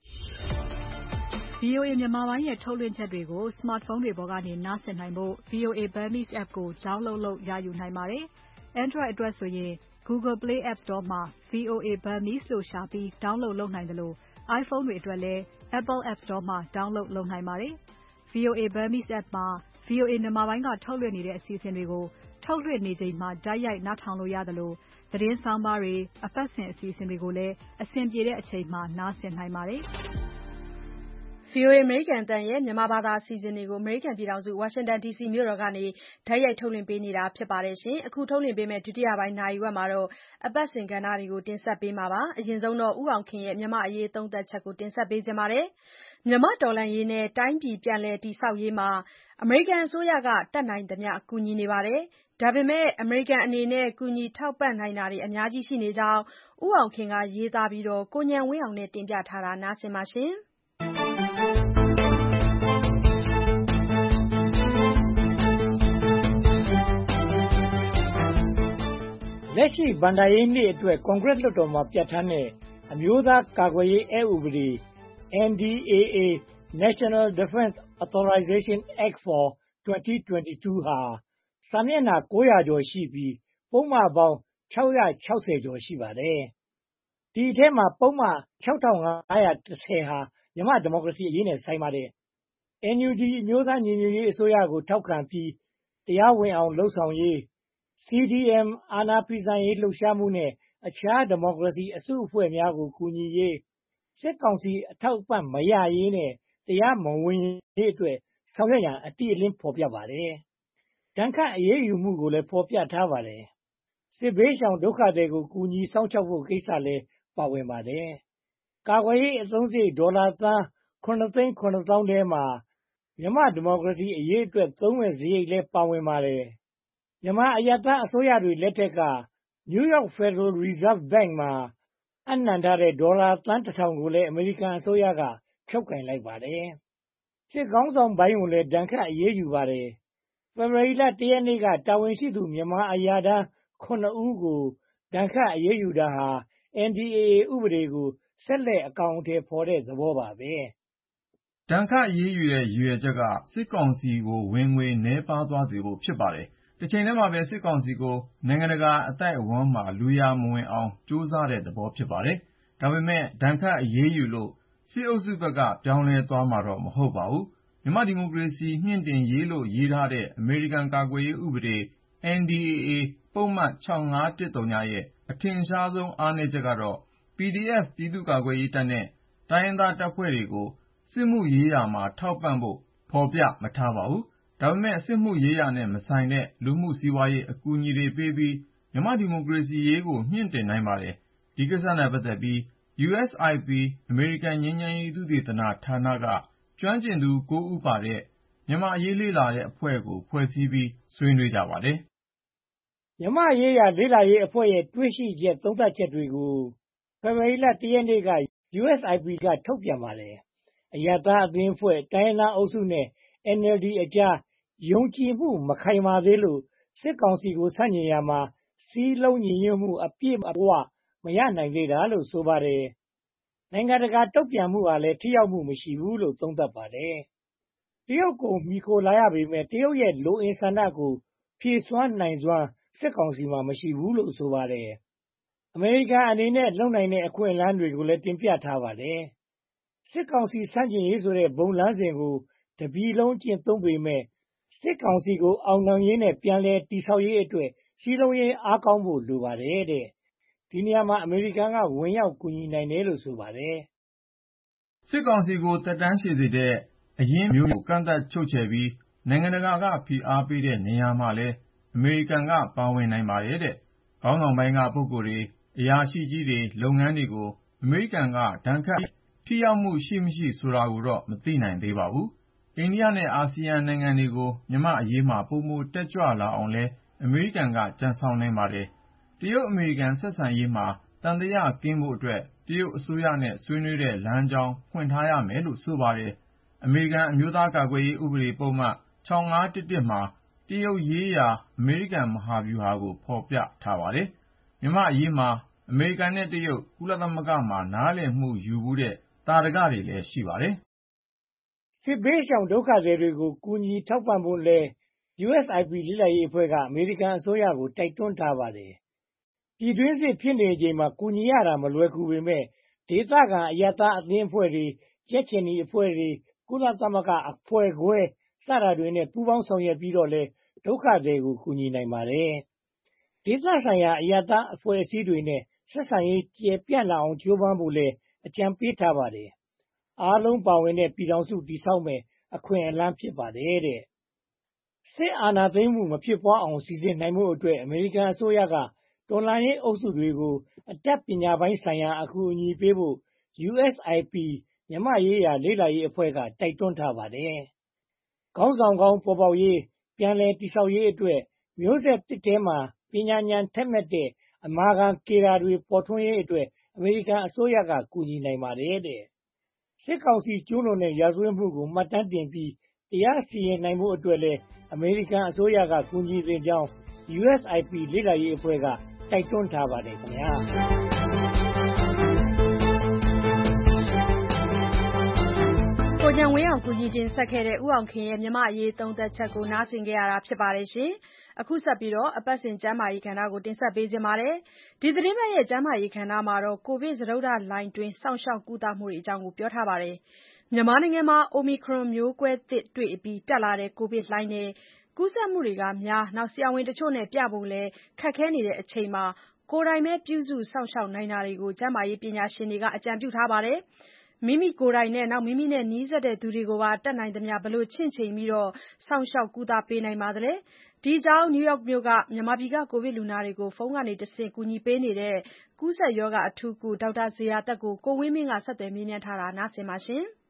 VOA မြန်မာပိုင်းရဲ့ထုတ်လွှင့်ချက်တွေကို smartphone တွေပေါ်ကနေနားဆင်နိုင်ဖို့ VOA Burmese app ကို download လုပ်ရယူနိုင်ပါတယ်။ Android အတွက်ဆိုရင် Google Play App Store မှာ VOA Burmese လို့ရှာပြီး download လုပ်နိုင်သလို iPhone တွေအတွက်လည်း Apple App Store မှာ download လုပ်နိုင်ပါတယ်။ VOA Burmese app မှာ VOA မြန်မာပိုင်းကထုတ်လွှင့်နေတဲ့အစီအစဉ်တွေကို ထုတ်လွှင့်နေချိန်မှာတိုက်ရိုက်နားထောင်လို့ရသလို သတင်းဆောင်းပါးတွေ အပတ်စဉ်အစီအစဉ်တွေကိုလည်းအဆင်ပြေတဲ့အချိန်မှာနားဆင်နိုင်ပါတယ်။ VOA အမေရိကန်အသံရဲ့မြန်မာဘာသာအစီအစဉ်တွေကို အမေရိကန်ပြည်ထောင်စု ဝါရှင်တန် DC မြို့တော်ကနေတိုက်ရိုက်ထုတ်လွှင့်ပေးနေတာဖြစ်ပါတယ်။ အခုထုတ်လွှင့်ပေးမယ့်ဒုတိယပိုင်းနာရီဝက်မှာတော့အပတ်စဉ်ကဏ္ဍတွေကိုတင်ဆက်ပေးမှာပါ။ အရင်ဆုံးဦးအောင်ခင်ရဲ့မြန်မာ့အရေးသုံးသပ်ချက်ကိုတင်ဆက်ပေးပါမယ်။ မြန်မာ့တော်လှန်ရေးနဲ့တိုင်းပြည်ပြန်လည်တည်ဆောက်ရေးမှာအမေရိကန်အစိုးရကတတ်နိုင်သမျှကူညီနေပါတယ်။ ဒါပေမဲ့ အမေရိကန်အနေနဲ့ကူညီထောက်ပံ့နိုင်တာတွေအများကြီးရှိနေကြောင်းဦးအောင်ခင်ကရေးသားပြီး ကိုဉာဏ်ဝင်းအောင်တင်ပြထားပါတယ်။လက်ရှိဘဏ္ဍာရေးနှစ်အတွက်ကွန်ဂရက်လွှတ်တော်မှာပြဋ္ဌာန်းတဲ့အမျိုးသားကာကွယ်ရေးအက်ဥပဒေ NDAA National Defense Authorization Act for 2022 ဟာစာမျက်နှာ900ကျော်ရှိပြီးပုဒ်မပေါင်း660ကျော်ရှိပါတယ်။ ဒီအထဲမှာပုဒ်မ6510ဟာမြန်မာ့ဒီမိုကရေစီအရေးနဲ့ဆိုင်ပါတယ်။ NUG အမျိုးသားညီညွတ်ရေးအစိုးရကိုထောက်ခံပြီးတရားဝင်အောင်လုပ်ဆောင်ရေး CDM အာဏာဖီဆန်ရေးလှုပ်ရှားမှုနဲ့အခြားဒီမိုကရေစီအစုအဖွဲ့များကိုကူညီရေးစစ်ကောင်စီအထောက်အပံ့မရရေးနဲ့တရားမဝင်ရေးအတွက်ဆောင်ရွက်ရန်အတိအလင်းဖော်ပြပါတယ်။ ဒဏ်ခတ်အရေးယူမှုကိုလည်းဖော်ပြထားပါတယ်။ စစ်ဘေးရှောင်ဒုက္ခသည်ကိုကူညီစောင့်ရှောက်ဖို့ကိစ္စလည်းပါဝင်ပါတယ်။ ကာကွယ်ရေးအသုံးစရိတ်ဒေါ်လာသန်း9,700,000ထဲမှာမြန်မာ့ဒီမိုကရေစီအရေးအတွက်သုံးမယ့်စရိတ်လည်းပါဝင်ပါတယ်။ မြန်မာအရပ်သားအစိုးရတွေလက်ထက်က New York Federal Reserve Bank မှာအပ်နှံထားတဲ့ဒေါ်လာသန်း 1,000 ကိုလည်းအမေရိကန်အစိုးရကချုပ်ကိုင်လိုက်ပါတယ်။ စစ်ခေါင်းဆောင်ပိုင်းကိုလည်းဒဏ်ခတ်အရေးယူပါတယ်။ ဖေဖော်ဝါရီလ 1 ရက်နေ့ကတာဝန်ရှိသူမြန်မာအရာထမ်း 7 ဦးကိုဒဏ်ခတ်အရေးယူတာဟာ NDAA ဥပဒေကိုဆက်လက်အကောင်အထည်ဖော်တဲ့သဘောပါပဲ။ဒဏ်ခတ်အရေးယူတဲ့ရည်ရွယ်ချက်ကစစ်ကောင်စီကိုဝင်ငွေနည်းပါးသွားစေဖို့ဖြစ်ပါတယ်။ တချိန်တည်းမှာပဲစစ်ကောင်စီကိုနိုင်ငံတကာအသိုက်အဝန်းမှာလူရမဝင်အောင်ကြိုးစားတဲ့သဘောဖြစ်ပါတယ်။ ဒါပေမဲ့ဒဏ်ခတ်အရေးယူလို့စစ်အုပ်စုဘက်ကပြောင်းလဲသွားမှာတော့မဟုတ်ပါဘူး။ မြန်မာ့ဒီမိုကရေစီမြှင့်တင်ရေးလို့ရေးထားတဲ့အမေရိကန်ကာကွယ်ရေးဥပဒေ NDAA ပုဒ်မ6510ရဲ့အထင်ရှားဆုံးအားနည်းချက်ကတော့ PDF ပြည်သူ့ကာကွယ်ရေးတပ်နဲ့တိုင်းရင်းသားတပ်ဖွဲ့တွေကိုစစ်မှုရေးရာမှာထောက်ပံ့ဖို့ဖော်ပြမထားပါဘူး။ ဒါပေမဲ့စစ်မှုရေးရာနဲ့မဆိုင်တဲ့လူမှုစီးပွားရေးအကူအညီတွေပေးပြီးမြန်မာ့ဒီမိုကရေစီရေးကိုမြှင့်တင်နိုင်ပါတယ်။ ဒီကိစ္စနဲ့ပတ်သက်ပြီး USIP အမေရိကန်ငြိမ်းချမ်းရေးသုတေသနဌာနကကျွမ်းကျင်သူ9ဦးပါတဲ့မြန်မာ့အရေးလေ့လာတဲ့အဖွဲ့ကိုဖွဲ့စည်းပြီးဆွေးနွေးကြပါတယ်။ မြန်မာ့ရေးရာလေ့လာရေးအဖွဲ့ရဲ့တွေ့ရှိချက်သုံးသပ်ချက်တွေကိုဖေဖော်ဝါရီလ 1 ရက်နေ့က USIP ကထုတ်ပြန်ပါတယ်။ အရပ်သားအသင်းအဖွဲ့တိုင်းရင်းသားအုပ်စုနဲ့ NLD အကြားယုံကြည်မှုမခိုင်မာသေးလို့စစ်ကောင်စီကိုဆန့်ကျင်ရာမှာစည်းလုံးညီညွတ်မှုအပြည့်အဝမရနိုင်သေးတာလို့ဆိုပါတယ်။ နိုင်ငံတကာတုံ့ပြန်မှုဟာလည်းထိရောက်မှုမရှိဘူးလို့သုံးသပ်ပါတယ်။ တရုတ်ကိုမှီခိုလာရပေမယ့်တရုတ်ရဲ့လိုအင်ဆန္ဒကိုဖြည့်စွမ်းနိုင်စွမ်းစစ်ကောင်စီမှာမရှိဘူးလို့ဆိုပါတယ်။ အမေရိကန်အနေနဲ့လုပ်နိုင်တဲ့အခွင့်အလမ်းတွေကိုလည်းတင်ပြထားပါတယ်။ စစ်ကောင်စီဆန့်ကျင်ရေးဆိုတဲ့ဘုံလမ်းစဉ်ကိုတပြည်လုံးကျင့်သုံးပေမယ့်စစ်ကောင်စီကိုအောင်နိုင်ရေးနဲ့ပြန်လည်တည်ဆောက်ရေးအတွက်စည်းလုံးရေးအားကောင်းဖို့လိုပါတယ်တဲ့။ ဒီနေရာမှာအမေရိကန်ကဝင်ရောက်ကူညီနိုင်တယ်လို့ဆိုပါတယ်။စစ်ကောင်စီကိုသက်တမ်းရှည်စေတဲ့အရင်းမျိုးကိုကန့်သတ်ချုပ်ချယ်ပြီးနိုင်ငံတကာကဖိအားပေးတဲ့နေရာမှာလည်းအမေရိကန်ကပါဝင်နိုင်ပါတယ်တဲ့။ခေါင်းဆောင်ပိုင်းကပုဂ္ဂိုလ်တွေအရာရှိကြီးတွေလုပ်ငန်းတွေကိုအမေရိကန်ကဒဏ်ခတ်ထိရောက်မှုရှိမရှိဆိုတာကိုတော့မသိနိုင်သေးပါဘူး။အိန္ဒိယနဲ့အာဆီယံနိုင်ငံတွေကိုမြန်မာ့အရေးမှာပိုမိုတက်ကြွလာအောင်လည်းအမေရိကန်ကကြံဆောင်နိုင်ပါတယ်။တရုတ်-အမေရိကန်ဆက်ဆံရေးမှာသံသယကင်းဖို့အတွက်တရုတ်အစိုးရနဲ့ဆွေးနွေးတဲ့လမ်းကြောင်းဖွင့်ထားရမယ်လို့ဆိုပါတယ်။အမေရိကန်အမျိုးသားကာကွယ်ရေးဥပဒေပုဒ်မ 6511 မှာတရုတ်ရေးရာအမေရိကန်မဟာဗျူဟာကိုဖော်ပြထားပါတယ်။မြန်မာ့အရေးမှာအမေရိကန်နဲ့တရုတ်ကုလသမဂ္ဂမှာနားလည်မှုယူဖူးတဲ့သာဓကတွေလည်းရှိပါတယ်။စစ်ဘေးရှောင်ဒုက္ခသည်တွေကိုကူညီထောက်ပံ့ဖို့လည်း USIP လေ့လာရေးအဖွဲ့ကအမေရိကန်အစိုးရကိုတိုက်တွန်းထားပါတယ်။ပြည်တွင်းစစ်ဖြစ်နေချိန်မှာကူညီရတာမလွယ်ကူပေမဲ့ဒေသခံအရပ်သားအသင်းအဖွဲ့တွေကြက်ချင်နီအဖွဲ့တွေကုလသမဂ္ဂအဖွဲ့ခွဲစတာတွေနဲ့ပူးပေါင်းဆောင်ရွက်ပြီးတော့လည်းဒုက္ခသည်ကိုကူညီနိုင်ပါတယ်။ဒေသဆိုင်ရာအရပ်သားအဖွဲ့အစည်းတွေနဲ့ဆက်ဆံရေးကျယ်ပြန့်လာအောင်ကြိုးပမ်းဖို့လည်းအကြံပေးထားပါတယ်။အားလုံးပါဝင်တဲ့ပြည်ထောင်စုတည်ဆောက်မယ်အခွင့်အလမ်းဖြစ်ပါတယ်တဲ့။စစ်အာဏာသိမ်းမှုမဖြစ်ပွားအောင်စီစဉ်နိုင်မှုအတွက်အမေရိကန်အစိုးရကတော်လှန်ရေးအုပ်စုတွေကိုအတတ်ပညာပိုင်းဆိုင်ရာအကူအညီပေးဖို့ USIP မြန်မာ့ရေးရာလေ့လာရေးအဖွဲ့ကတိုက်တွန်းထားပါတယ်။ခေါင်းဆောင်ကောင်းပေါ်ပေါက်ရေးပြန်လည်တည်ဆောက်ရေးအတွက်မျိုးဆက်တစ်ထဲမှာပညာဉာဏ်ထက်မြက်တဲ့အမာခံကေဒါတွေပေါ်ထွန်းရေးအတွက်အမေရိကန်အစိုးရကကူညီနိုင်ပါတယ်တဲ့။စစ်ကောင်စီကျူးလွန်တဲ့ရာဇဝတ်မှုကိုမှတ်တမ်းတင်ပြီးတရားစီရင်နိုင်ဖို့အတွက်လည်းအမေရိကန်အစိုးရကကူညီသင့်ကြောင်း USIP လေ့လာရေးအဖွဲ့ကတိုက်တွန်းထားပါတယ်ခင်ဗျာ။ကိုဉာဏ်ဝင်းအောင်ကူညီတင်ဆက်ခဲ့တဲ့ဦးအောင်ခင်ရဲ့မြန်မာ့အရေးသုံးသပ်ချက်ကိုနားဆင်ကြရတာဖြစ်ပါတယ်ရှင်။အခုဆက်ပြီးအပတ်စဉ်ကျန်းမာရေးကဏ္ဍကိုတင်ဆက်ပေးခြင်းပါတယ်။ဒီသတင်းပတ်ရဲ့ကျန်းမာရေးကဏ္ဍမှာတော့ကိုဗစ်စတုတ္ထလှိုင်းတွင်းစောင့်ရှောက်ကုသမှုတွေအကြောင်းကိုပြောထားပါတယ်။မြန်မာနိုင်ငံမှာ Omicron မျိုးကွဲသစ်တွေ့အပြီးတက်လာတဲ့ကိုဗစ်လှိုင်းနဲ့ကူးစက်မှုတွေများဆရာဝန်တချို့နဲ့ပြဖို့လည်းခက်ခဲနေတဲ့အချိန်မှာကိုယ်တိုင်ပဲပြုစုစောင့်ရှောက်နိုင်တာတွေကိုကျန်းမာရေးပညာရှင်တွေကအကြံပြုထားပါတယ်။မိမိကိုယ်တိုင်နဲ့မိမိနဲ့နီးစပ်သူတွေကိုပါတတ်နိုင်သမျှဘယ်လိုချင့်ချိန်ပြီးစောင့်ရှောက်ကုသပေးနိုင်ပါသလဲ။ဒီအကြောင်းနယူးယောက်မြို့ကမြန်မာပြည်ကကိုဗစ်လူနာတွေကိုဖုန်းကနေတဆင့်ကူညီပေးနေတဲ့ကူးစက်ရောဂါအထူးကုဒေါက်တာဇေယျာသက်ကိုကိုဝင်းမင်းကဆက်သွယ်မေးမြန်းထားတာနားဆင်ပါရှင်။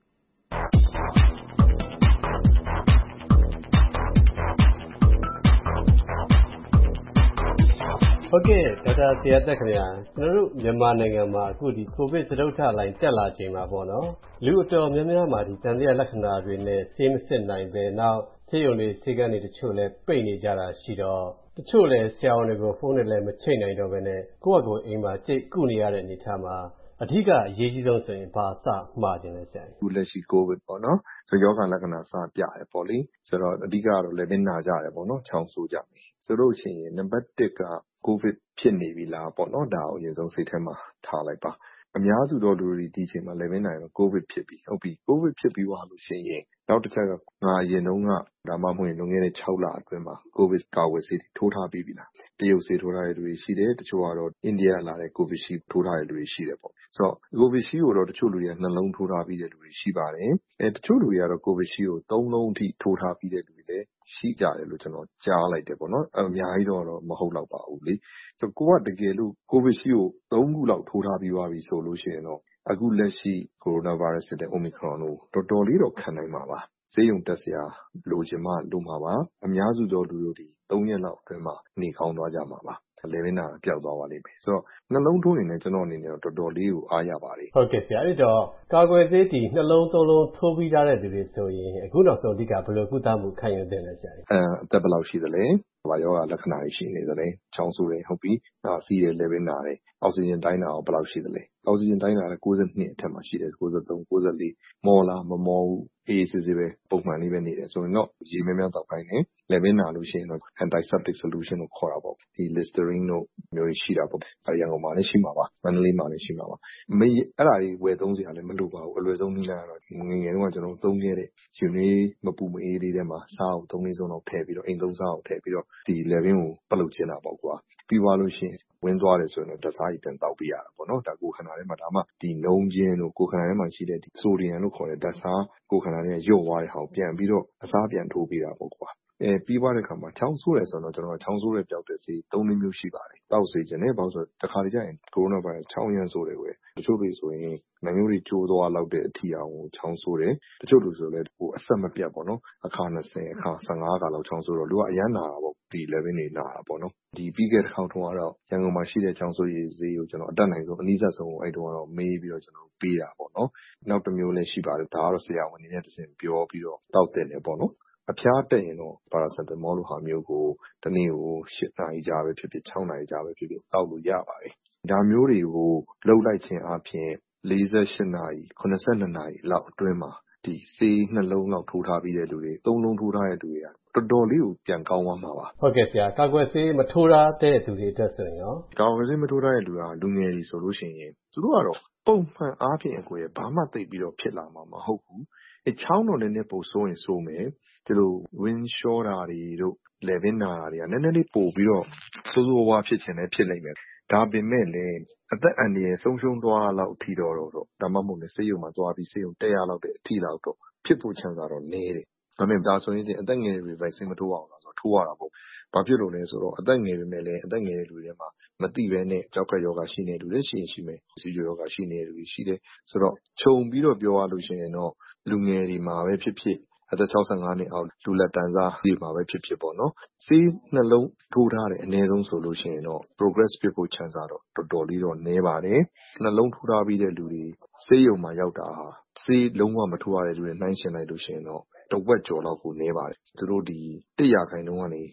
ဟုတ်ကဲ့ဒေါက်တာဇေယျာသက်ခင်ဗျာကျွန်တော်တို့မြန်မာနိုင်ငံမှာအခုဒီကိုဗစ်စတုတ္ထလှိုင်းတက်လာချိန်မှာပေါ့နော်လူအတော်များများမှာဒီတန်တရားလက္ခဏာတွေနဲ့ဆေးမစစ်နိုင်ပဲနောက်ဆေးရုံတွေဆေးကန်းတွေတချို့လည်းပိတ်နေကြတာရှိတော့တချို့လည်းဆရာဝန်တွေကိုဖုန်းနဲ့လည်းမချိတ်နိုင်တော့ဘဲနဲ့ကိုယ့်အကိုအိမ်မှာကြိတ်ကုနေရတဲ့အနေအထားမှာအဓိကအရေးကြီးဆုံးဆိုရင်ဘာစမှားခြင်းလဲဆရာအခုလက်ရှိကိုဗစ်ပေါ့နော်ဆိုယောဂလက္ခဏာစပြရပေါ့လေဆိုတော့အဓိကတော့လည်းနာကြတယ်ပေါ့နော်ချောင်းဆိုးကြပြီဆိုတော့ရှင်နံပါတ်1ကကိုဗစ်ဖြစ်နေပြီလားပေါ့နော်ဒါကိုအရင်ဆုံးစိတ်ထဲမှာထားလိုက်ပါအများစုသောလူတွေဒီချိန်မှာလည်းနိုင်တော့ကိုဗစ်ဖြစ်ပြီဟုတ်ပြီကိုဗစ်ဖြစ်ပြီးသွားလို့ရှိရင်နောက်တစ်ချက်ကငါအရင်တုန်းကဒါမှမဟုတ်ရင်လွန်ခဲ့တဲ့6လအတွင်းမှာကိုဗစ်ကာကွယ်ဆေးထိုးထားပြီးပြီလားတရုတ်ဆေးထိုးထားတဲ့လူတွေရှိတယ်တချို့ကတော့အိန္ဒိယလာတဲ့ကိုဗစ်ရှိထိုးထားတဲ့လူတွေရှိတယ်ပေါ့ဆိုတော့ကိုဗစ်ရှိကိုတော့တချို့လူတွေကနှလုံးထိုးထားပြီးတဲ့လူတွေရှိပါတယ်တချို့လူတွေကတော့ကိုဗစ်ရှိကို3လုံးအထိထိုးထားပြီးတဲ့လူတွေလည်းရှိကြတယ်လို့ကျွန်တော်ကြားလိုက်တယ်ပေါ့နော်အများကြီးတော့မဟုတ်တော့ပါဘူးလေဆိုတော့ကိုကတကယ်လို့ကိုဗစ်ရှိကို3ခုလောက်ထိုးထားပြီးသွားပြီဆိုလို့ရှိရင်တော့အခုလက်ရှိကိုရိုနာဗိုင်းရပ်စ်ဖြစ်တဲ့ Omicron ကိုတော်တော်လေးတော့ခံနိုင်မှာပါဆေးရုံတက်စရာလိုချင်မှလိုမှာပါအများစုသောလူတို့ဒီ3ရက်လောက်အတွင်းမှာနေကောင်းသွားကြမှာပါလေဗင်းနာပျောက်သွားပါလိမ့်မယ်ဆိုတော့နှလုံးထိုးနေတယ်ကျွန်တော်အနေနဲ့တော့တော်တော်လေးကိုအားရပါတယ်ဟုတ်ကဲ့ဆရာအဲ့တော့ကာကွယ်ဆေးဒီနှလုံး3လုံးထိုးပြီးထားတဲ့သူတွေဆိုရင်အခုနောက်ဆုံးအဓိကဘယ်လိုကုသမှုခံယူသင့်လဲဆရာအသက်ဘယ်လောက်ရှိသလဲဘာယောဂလက္ခဏာတွေရှိနေသလဲချောင်းဆိုးတယ်ဟုတ်ပြီစီးတယ်လေဗင်းနာတယ်အောက်ဆီဂျင်တိုင်းတာဘယ်လောက်ရှိသလဲအောက်ဆီဂျင်တိုင်းတာလည်း92အထက်မှာရှိတယ်93 94မော်လားမမော်ဘူးအေးစစ်စစ်ပဲပုံမှန်လေးပဲနေတယ်ဆိုရင်တော့ရေများများတောက်ခိုင်းတယ်လေဗင်းနာလို့ရှိရင်တော့ antiseptic solution ကိုခေါ်တာပေါ့ဒီ Listerine တို့မျိုးရှိတာပေါ့ရန်ကုန်မှာလည်းရှိမှာပါမန္တလေးမှာလည်းရှိမှာပါအဲ့ဒါတွေဝယ်သုံးစရာလည်းမလိုပါဘူးအလွယ်ဆုံးနည်းလမ်းကတော့ငငယ်တုန်းကကျွန်တော်သုံးခဲ့တဲ့ယူနေမပူမအေးလေးထဲမှာစားအောင်3-4စုံတော့ထည့်ပြီးတော့အိမ်သုံးစားအောင်ထည့်ပြီးတော့ဒီလေဗင်းကိုပလုတ်ကျင်းတာပေါ့ကွာပြီးသွားလို့ရှိရင်ဝင်သွားတယ်ဆိုရင်တော့ဓာတ်စားရည်ပြန်တောက်ပြရတာပေါ့နော်ဒါကိုခန္ဓာထဲမှာဒါမှဒီနှုံးချင်းတို့ကိုခန္ဓာထဲမှာရှိတဲ့ဒီဆိုဒီယမ်လို့ခေါ်တဲ့ဓာတ်စားကိုခန္ဓာထဲညှို့သွားတဲ့ဟာကိုပြန်ပြီးတော့အစားပြန်ထိုးပေးတာပေါ့ကွာပြီးသွားတဲ့အခါမှာချောင်းဆိုးတယ်ဆိုတော့ကျွန်တော်ချောင်းဆိုးတဲ့ပျောက်တဲ့ဆေး3မျိုးရှိပါတယ်တောက်စေခြင်းနဲ့ဘာလို့ဆိုတခါတည်းကျရင်ကိုရိုနာဗိုင်းရပ်စ်ချောင်းရမ်းဆိုးတယ်ကွယ်တချို့တွေဆိုရင်နှမျိုးတွေကျိုးသွားလောက်တဲ့အထီအောင်ချောင်းဆိုးတယ်တချို့လူဆိုလည်းအဆက်မပြတ်ပေါ့နော်အခါ20အခါ15ခါလောက်ချောင်းဆိုးတော့လူကအရမ်းနာတာပေါ့ဒီ level နေနာတာပေါ့နော်ဒီပြီးခဲ့တဲ့ခေါက်တုန်းကတော့ရန်ကုန်မှာရှိတဲ့ချောင်းဆိုးရည်ဆေးကိုကျွန်တော်အတက်နိုင်ဆုံးအနည်းဆက်ဆုံးအဲ့တုန်းကတော့မေးပြီးတော့ကျွန်တော်ပေးတာပေါ့နော်နောက်တစ်မျိုးလည်းရှိပါတယ်ဒါကတော့ဆရာဝန်တွေနဲ့တစ်ဆင့်ပြောပြီးတော့တောက်တင်တယ်ပေါ့နော်အဖျားတက်ရင်တော့ပါရာဆက်တမောလိုဟာမျိုးကိုတနေ့ကို8နာရီကြာပဲဖြစ်ဖြစ်6နာရီကြာပဲဖြစ်ဖြစ်တောက်လို့ရပါတယ်ဒါမျိုးတွေကိုလှုပ်လိုက်ခြင်းအပြင်48နာရီ82နာရီလောက်အတွင်းမှာဒီဆေးနှလုံးလောက်ထိုးထားပြီးတဲ့လူတွေ3လုံးထိုးထားတဲ့လူတွေကတော်တော်လေးကိုပြန်ကောင်းသွားမှာပါဟုတ်ကဲ့ဆရာကာကွယ်ဆေးမထိုးထားတဲ့သူတွေအတွက်ဆိုရင်ရောကာကွယ်ဆေးမထိုးထားတဲ့လူကလူငယ်တွေဆိုလို့ရှိရင်သူတို့ကတော့ပုံမှန်အားဖြင့်အကိုရဘာမှသိပြီးတော့ဖြစ်လာမှာမဟုတ်ဘူးချောင်းတော့လည်းပိုဆိုးရင်ဆိုးမယ်ဒီလိုဝင်းလျှောတာတွေတို့လေဗင်းနာတာတွေကနည်းနည်းလေးပို့ပြီးတော့ဆိုးဆိုးဝါးဖြစ်ခြင်းလည်းဖြစ်နိုင်မယ်ဒါပေမဲ့လည်းအသက်အန္တရာယ်ဆုံးရှုံးသွားလောက်ထီတော့ဒါမှမဟုတ်လည်းဆေးရုံမှာသွားပြီးဆေးရုံတက်ရလောက်တဲ့အထီလောက်တော့ဖြစ်ဖို့ချမ်းသာတော့နည်းတယ်ဒါပေမဲ့ဒါဆိုရင်အသက်ငယ်တွေ vaccine မထိုးအောင်လားဆိုတော့ထိုးရတာပေါ့ဘာဖြစ်လို့လဲဆိုတော့အသက်ငယ်တွေနဲ့လည်းအသက်ငယ်တဲ့လူတွေမှာမသိဘဲနဲ့ကြောက်ကယောဂရှိနေလူတွေရှိရင်ရှိမယ်စီဂျိုယောဂရှိနေတဲ့လူတွေရှိတယ်ဆိုတော့ခြုံပြီးတော့ပြောရလို့ရှိရင်တော့လူငယ်တွေမှာပဲဖြစ်ဖြစ်အသက်65နှစ်အောက်လူလက်တန်းစားဒီမှာပဲဖြစ်ဖြစ်ပေါ့နော်ဆေးနှလုံးထိုးထားတယ်အနည်းဆုံးဆိုလို့ရှိရင်တော့ progress ဖြစ်ဖို့ chance တော့တော်တော်လေးတော့နည်းပါတယ်နှလုံးထိုးထားပြီးတဲ့လူတွေဆေးရုံမှာရောက်တာဟာဆေးလုံးဝမထိုးရတဲ့လူတွေနှိုင်းယှဉ်လိုက်လို့ရှိရင်တော့တဝက်ကျော်လောက်ကိုနည်းပါတယ်သူတို့ဒီ100%ကနေ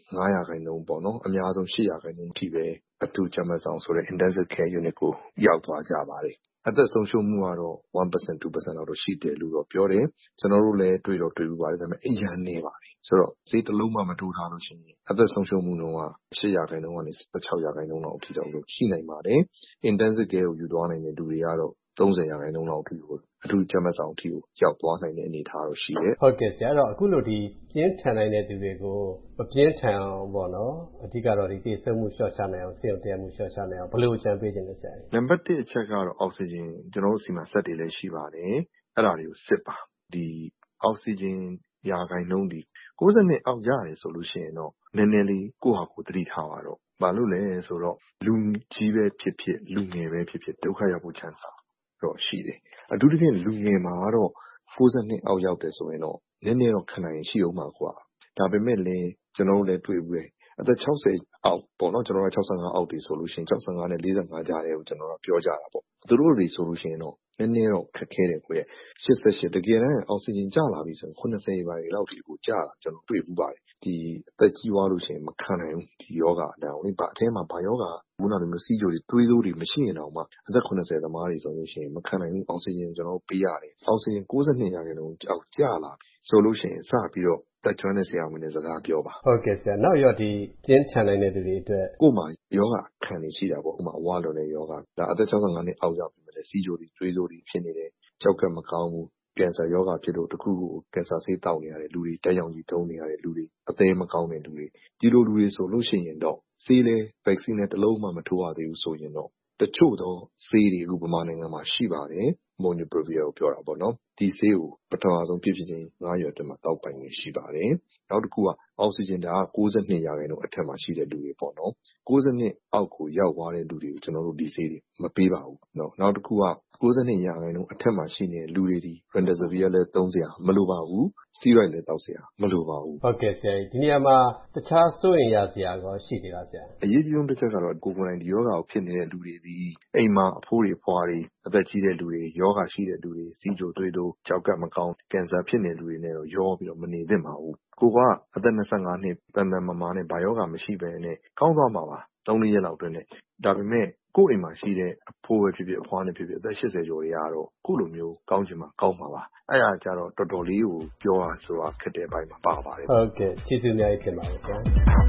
9%ပေါ့နော်အများဆုံး8%ထိပဲအထူးကြမ်းဆောင်ဆိုတဲ့ intensive care unit ကိုရောက်သွားကြပါတယ်အသက်ဆုံးရှုံးမှုကတော့ 1% 2% လောက်တော့ရှိတယ်လို့တော့ပြောတယ်ကျွန်တော်တို့လည်းတွေ့ဘူးပါတယ်ဒါပေမဲ့အရင်နေပါတယ်ဆိုတော့ဈေးတစ်လုံးမှမထိုးထားလို့ရှိရင်အသက်ဆုံးရှုံးမှုနှုန်းက8%ကနေ16%လောက်အထိတော့ရှိနိုင်ပါတယ် intensive care ကိုယူသွားနိုင်တဲ့လူတွေကတော့30%လောက်အထိကိုအထူးကြမ်းဆောင်အထိကိုရောက်သွားနိုင်တဲ့အနေအထားတော့ရှိတယ်ဟုတ်ကဲ့ဆရာအဲ့တော့အခုလိုဒီပြင်းထန်နိုင်တဲ့သူတွေကိုမပြင်းထန်အောင်ပေါ့နော်အဓိကတော့ဒီသေဆုံးမှုလျှော့ချနိုင်အောင်ဆေးရုံတက်မှုလျှော့ချနိုင်အောင်ဘယ်လိုအကြံပေးခြင်းလဲဆရာနံပါတ်1အချက်ကတော့အောက်ဆီဂျင်ကျွန်တော်တို့စီမှာစက်တွေလည်းရှိပါတယ်အဲ့ဒါတွေကိုစစ်ပါဒီအောက်ဆီဂျင်ရာခိုင်နှုန်းဒီ92အောက်ရတယ်ဆိုလို့ရှိရင်တော့နည်းနည်းလေးကိုယ့်ဟာကိုယ်သတိထားပါတော့ဘာလို့လဲဆိုတော့လူကြီးပဲဖြစ်ဖြစ်လူငယ်ပဲဖြစ်ဖြစ်ဒုက္ခရောက်ဖို့ chance တော့ရှိတယ်အထူးသဖြင့်လူငယ်မှာတော့92အောက်ရောက်တယ်ဆိုရင်တော့နည်းနည်းတော့ခံနိုင်ရှိအောင်ပါကွာဒါပေမဲ့လည်းကျွန်တော်တို့လည်းတွေ့ဘူးအသက်60အောက်ပေါ့နော်ကျွန်တော်က65အောက်ဒီဆိုလို့ရှိရင်65နဲ့45ကြားတယ်ကိုကျွန်တော်ကပြောကြတာပေါ့သူတို့တွေဆိုလို့ရှိရင်တော့နည်းနည်းတော့ခက်ခဲတယ်ကို88တကယ်တမ်းအောက်ဆီဂျင်ကျလာပြီဆိုရင်80ပါးလောက်ဒီကိုကျလာကျွန်တော်တွေ့ဘူးပါတယ်ဒီအသက်ကြီးသွားလို့ရှိရင်မခံနိုင်ဘူးဒီယောဂအတန်းကိုအထဲမှာဘာယောဂခုနလိုမျိုးစီးကြိုတွေတွေးစိုးတွေမရှိရင်တော့မှအသက်80သမားတွေဆိုလို့ရှိရင်မခံနိုင်ဘူးအောက်ဆီဂျင်ကျွန်တော်ပေးရတယ်အောက်ဆီဂျင်92%ကြောက်ကျလာဆိုလို့ရှိရင်စပြီးတော့တက်ကျွမ်းတဲ့ဆရာဝန်တွေစကားပြောပါဟုတ်ကဲ့ဆရာနောက်ရောဒီပြင်းထန်နိုင်တဲ့သူတွေအတွက်ကိုယ်မှာယောဂခံနေရှိတာပေါ့ဥပမာဝါလွန်တဲ့ယောဂဒါအသက်65နှစ်အောက်ရောက်ပြီမဲ့စီးကြိုတွေတွေးစိုးတွေဖြစ်နေတယ်ကြောက်ကမကောင်းဘူးကင်ဆာယောဂဖြစ်လို့တခုခုကင်ဆာဆေးတောက်နေရတဲ့လူတွေတက်ရောင်ကြီးသုံးနေရတဲ့လူတွေအသေးမကောင်းတဲ့လူတွေဒီလိုလူတွေဆိုလို့ရှိရင်တော့ဆေးလဲ vaccine နဲ့တစ်လုံးမှမထိုးရသေးဘူးဆိုရင်တော့တချို့သောဆေးတွေဥပမာနိုင်ငံမှာရှိပါတယ် Molnupiravir ကိုပြောတာပေါ့နော်ဒီဆေးကိုပထမဆုံးဖြစ်ချင်း9ရက်တည်းမှာတောက်ပိုင်နေရှိပါတယ်နောက်တစ်ခုကအောက်ဆီဂျင်ဒါက92%အထက်မှာရှိတဲ့လူတွေပေါ့နော်92အောက်ကိုရောက်သွားတဲ့လူတွေကိုကျွန်တော်တို့ဒီဆေးတွေမပေးပါဘူးเนาะနောက်တစ်ခုက92%အထက်မှာရှိနေတဲ့လူတွေဒီ Remdesivir လည်းသုံးစရာမလိုပါဘူး steroid လည်းတောက်စရာမလိုပါဘူးဟုတ်ကဲ့ဆရာဒီနေရာမှာတခြားစိုးရင်ရစရာကောရှိသေးလားဆရာအရေးကြီးဆုံးတစ်ချက်ကတော့ကိုယ်ကိုယ်တိုင်ဒီယောဂကိုဖြစ်နေတဲ့လူတွေဒီအိမ်မှာအဖိုးတွေဖွာတွေအသက်ကြီးတဲ့လူတွေယောဂရှိတဲ့လူတွေစီးကြိုတွေးတို့ကြောက်ကမကောင်းကင်ဆာဖြစ်နေတဲ့လူတွေနဲ့တော့ရောပြီးတော့မနေသင့်ပါဘူးကိုကအသက်25နှစ်တန်တန်မာမာနဲ့ဘာယောဂမရှိဘဲနဲ့ကောင်းသွားမှာပါ3-4ရက်လောက်အတွင်းနဲ့ဒါပေမဲ့ကိုယ့်အိမ်မှာရှိတဲ့အဖိုးပဲဖြစ်ဖြစ်အဖွားနဲ့ဖြစ်ဖြစ်အသက်80ကျော်တွေကတော့ခုလိုမျိုးကောင်းချင်မှကောင်းမှာပါအဲ့ဒါကြတော့တော်တော်လေးကိုပြောရဆိုတာခက်တဲ့အပိုင်းမှာပါပါတယ်ဟုတ်ကဲ့ကျေးဇူးအများကြီးတင်ပါတယ်ဆရာ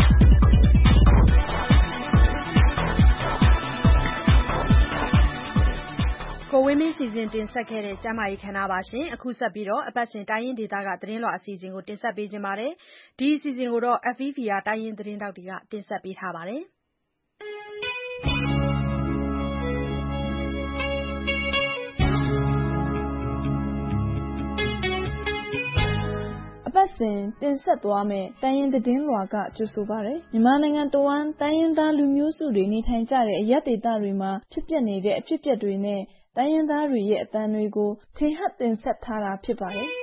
ကိုဝင်းမင်းစီစဉ်တင်ဆက်ခဲ့တဲ့ကျမ်းမာရေးခန္ဓာပါရှင်အခုဆက်ပြီးတော့အပတ်စဉ်တိုင်းရင်းဒေသကသတင်းလွှာအစီအစဉ်ကိုတင်ဆက်ပေးကြပါမယ်ဒီအစီအစဉ်ကိုတော့ FVR တိုင်းရင်းသတင်းတောက်တွေကတင်ဆက်ပေးထားပါတယ်အပတ်စစဉ်တင်ဆက်သွားမယ့်တိုင်းရင်းသတင်းလွှာကကြိုဆိုပါတယ်။မြန်မာနိုင်ငံတဝန်းတိုင်းရင်းသားလူမျိုးစုတွေနေထိုင်ကြတဲ့အရပ်ဒေသတွေမှာဖြစ်ပျက်နေတဲ့အဖြစ်အပျက်တွေနဲ့တိုင်းရင်းသားတွေရဲ့အသံတွေကိုထင်ဟပ်တင်ဆက်ထားတာဖြစ်ပါတယ်။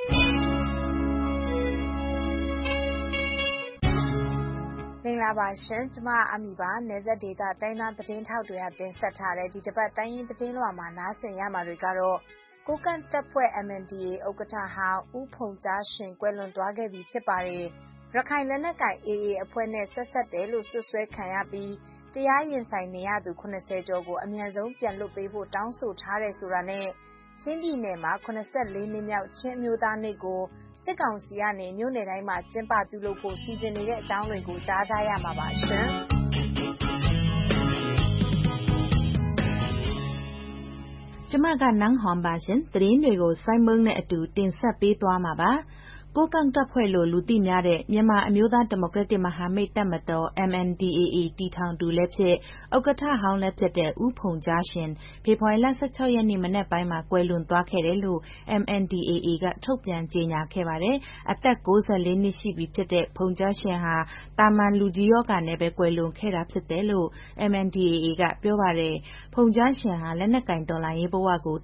မင်္ဂလာပါရှင်ကျမအမီပါနယ်စပ်ဒေသတိုင်းသားသတင်းထောက်တွေကတင်ဆက်ထားတဲ့ဒီတစ်ပတ်တိုင်းရင်းသတင်းလွှာမှာနားဆင်ရမှာတွေကတော့ကိုကန့်တပ်ဖွဲ့ MNDAA ဥက္ကဋ္ဌဟောင်းဦးဖုန်ကြားရှင်ကွယ်လွန်သွားခဲ့ပြီဖြစ်ပါတယ်။ရခိုင်လက်နက်ကိုင် AA အဖွဲ့နဲ့ဆက်ဆက်တယ်လို့စွပ်စွဲခံရပြီးတရားရင်ဆိုင်နေရသူ80ကျော်ကိုအမြန်ဆုံးပြန်လွှတ်ပေးဖို့တောင်းဆိုထားတယ်ဆိုတာနဲ့ချင်းပြည်နယ်မှာ84နှစ်မြောက်ချင်းအမျိုးသားနေ့ကိုစစ်ကောင်စီကနေမြို့နယ်တိုင်းမှာကျင်းပပြုလုပ်ဖို့စီစဉ်နေတဲ့အကြောင်းတွေကိုကြားကြရမှာပါရှင်။ကျမကနန်းဟွန်ပါရှင်သတင်းတွေကိုစိုင်းမုံနဲ့အတူတင်ဆက်ပေးသွားမှာပါ။ကိုကန့်တပ်ဖွဲ့လို့လူသိများတဲ့မြန်မာအမျိုးသားဒီမိုကရက်တစ်မဟာမိတ်တပ်မတော် MNDAA တည်ထောင်သူလည်းဖြစ်ဥက္ကဋ္ဌဟောင်းလည်းဖြစ်တဲ့ဦးဖုန်ကြားရှင်ဖေဖော်ဝါရီလ16ရက်နေ့မနက်ပိုင်းမှာကွယ်လွန်သွားခဲ့တယ်လို့ MNDAA ကထုတ်ပြန်ကြေညာခဲ့ပါတယ်။အသက်94နှစ်ရှိပြီဖြစ်တဲ့ဖုန်ကြားရှင်ဟာတာမန်လူကြီးရောဂါနဲ့ပဲကွယ်လွန်ခဲ့တာဖြစ်တယ်လို့ MNDAA ကပြောပါတယ်။ဖုန်ကြားရှင်ဟာလက်နက်ကင်တော်လှန်ရေးဘဝကို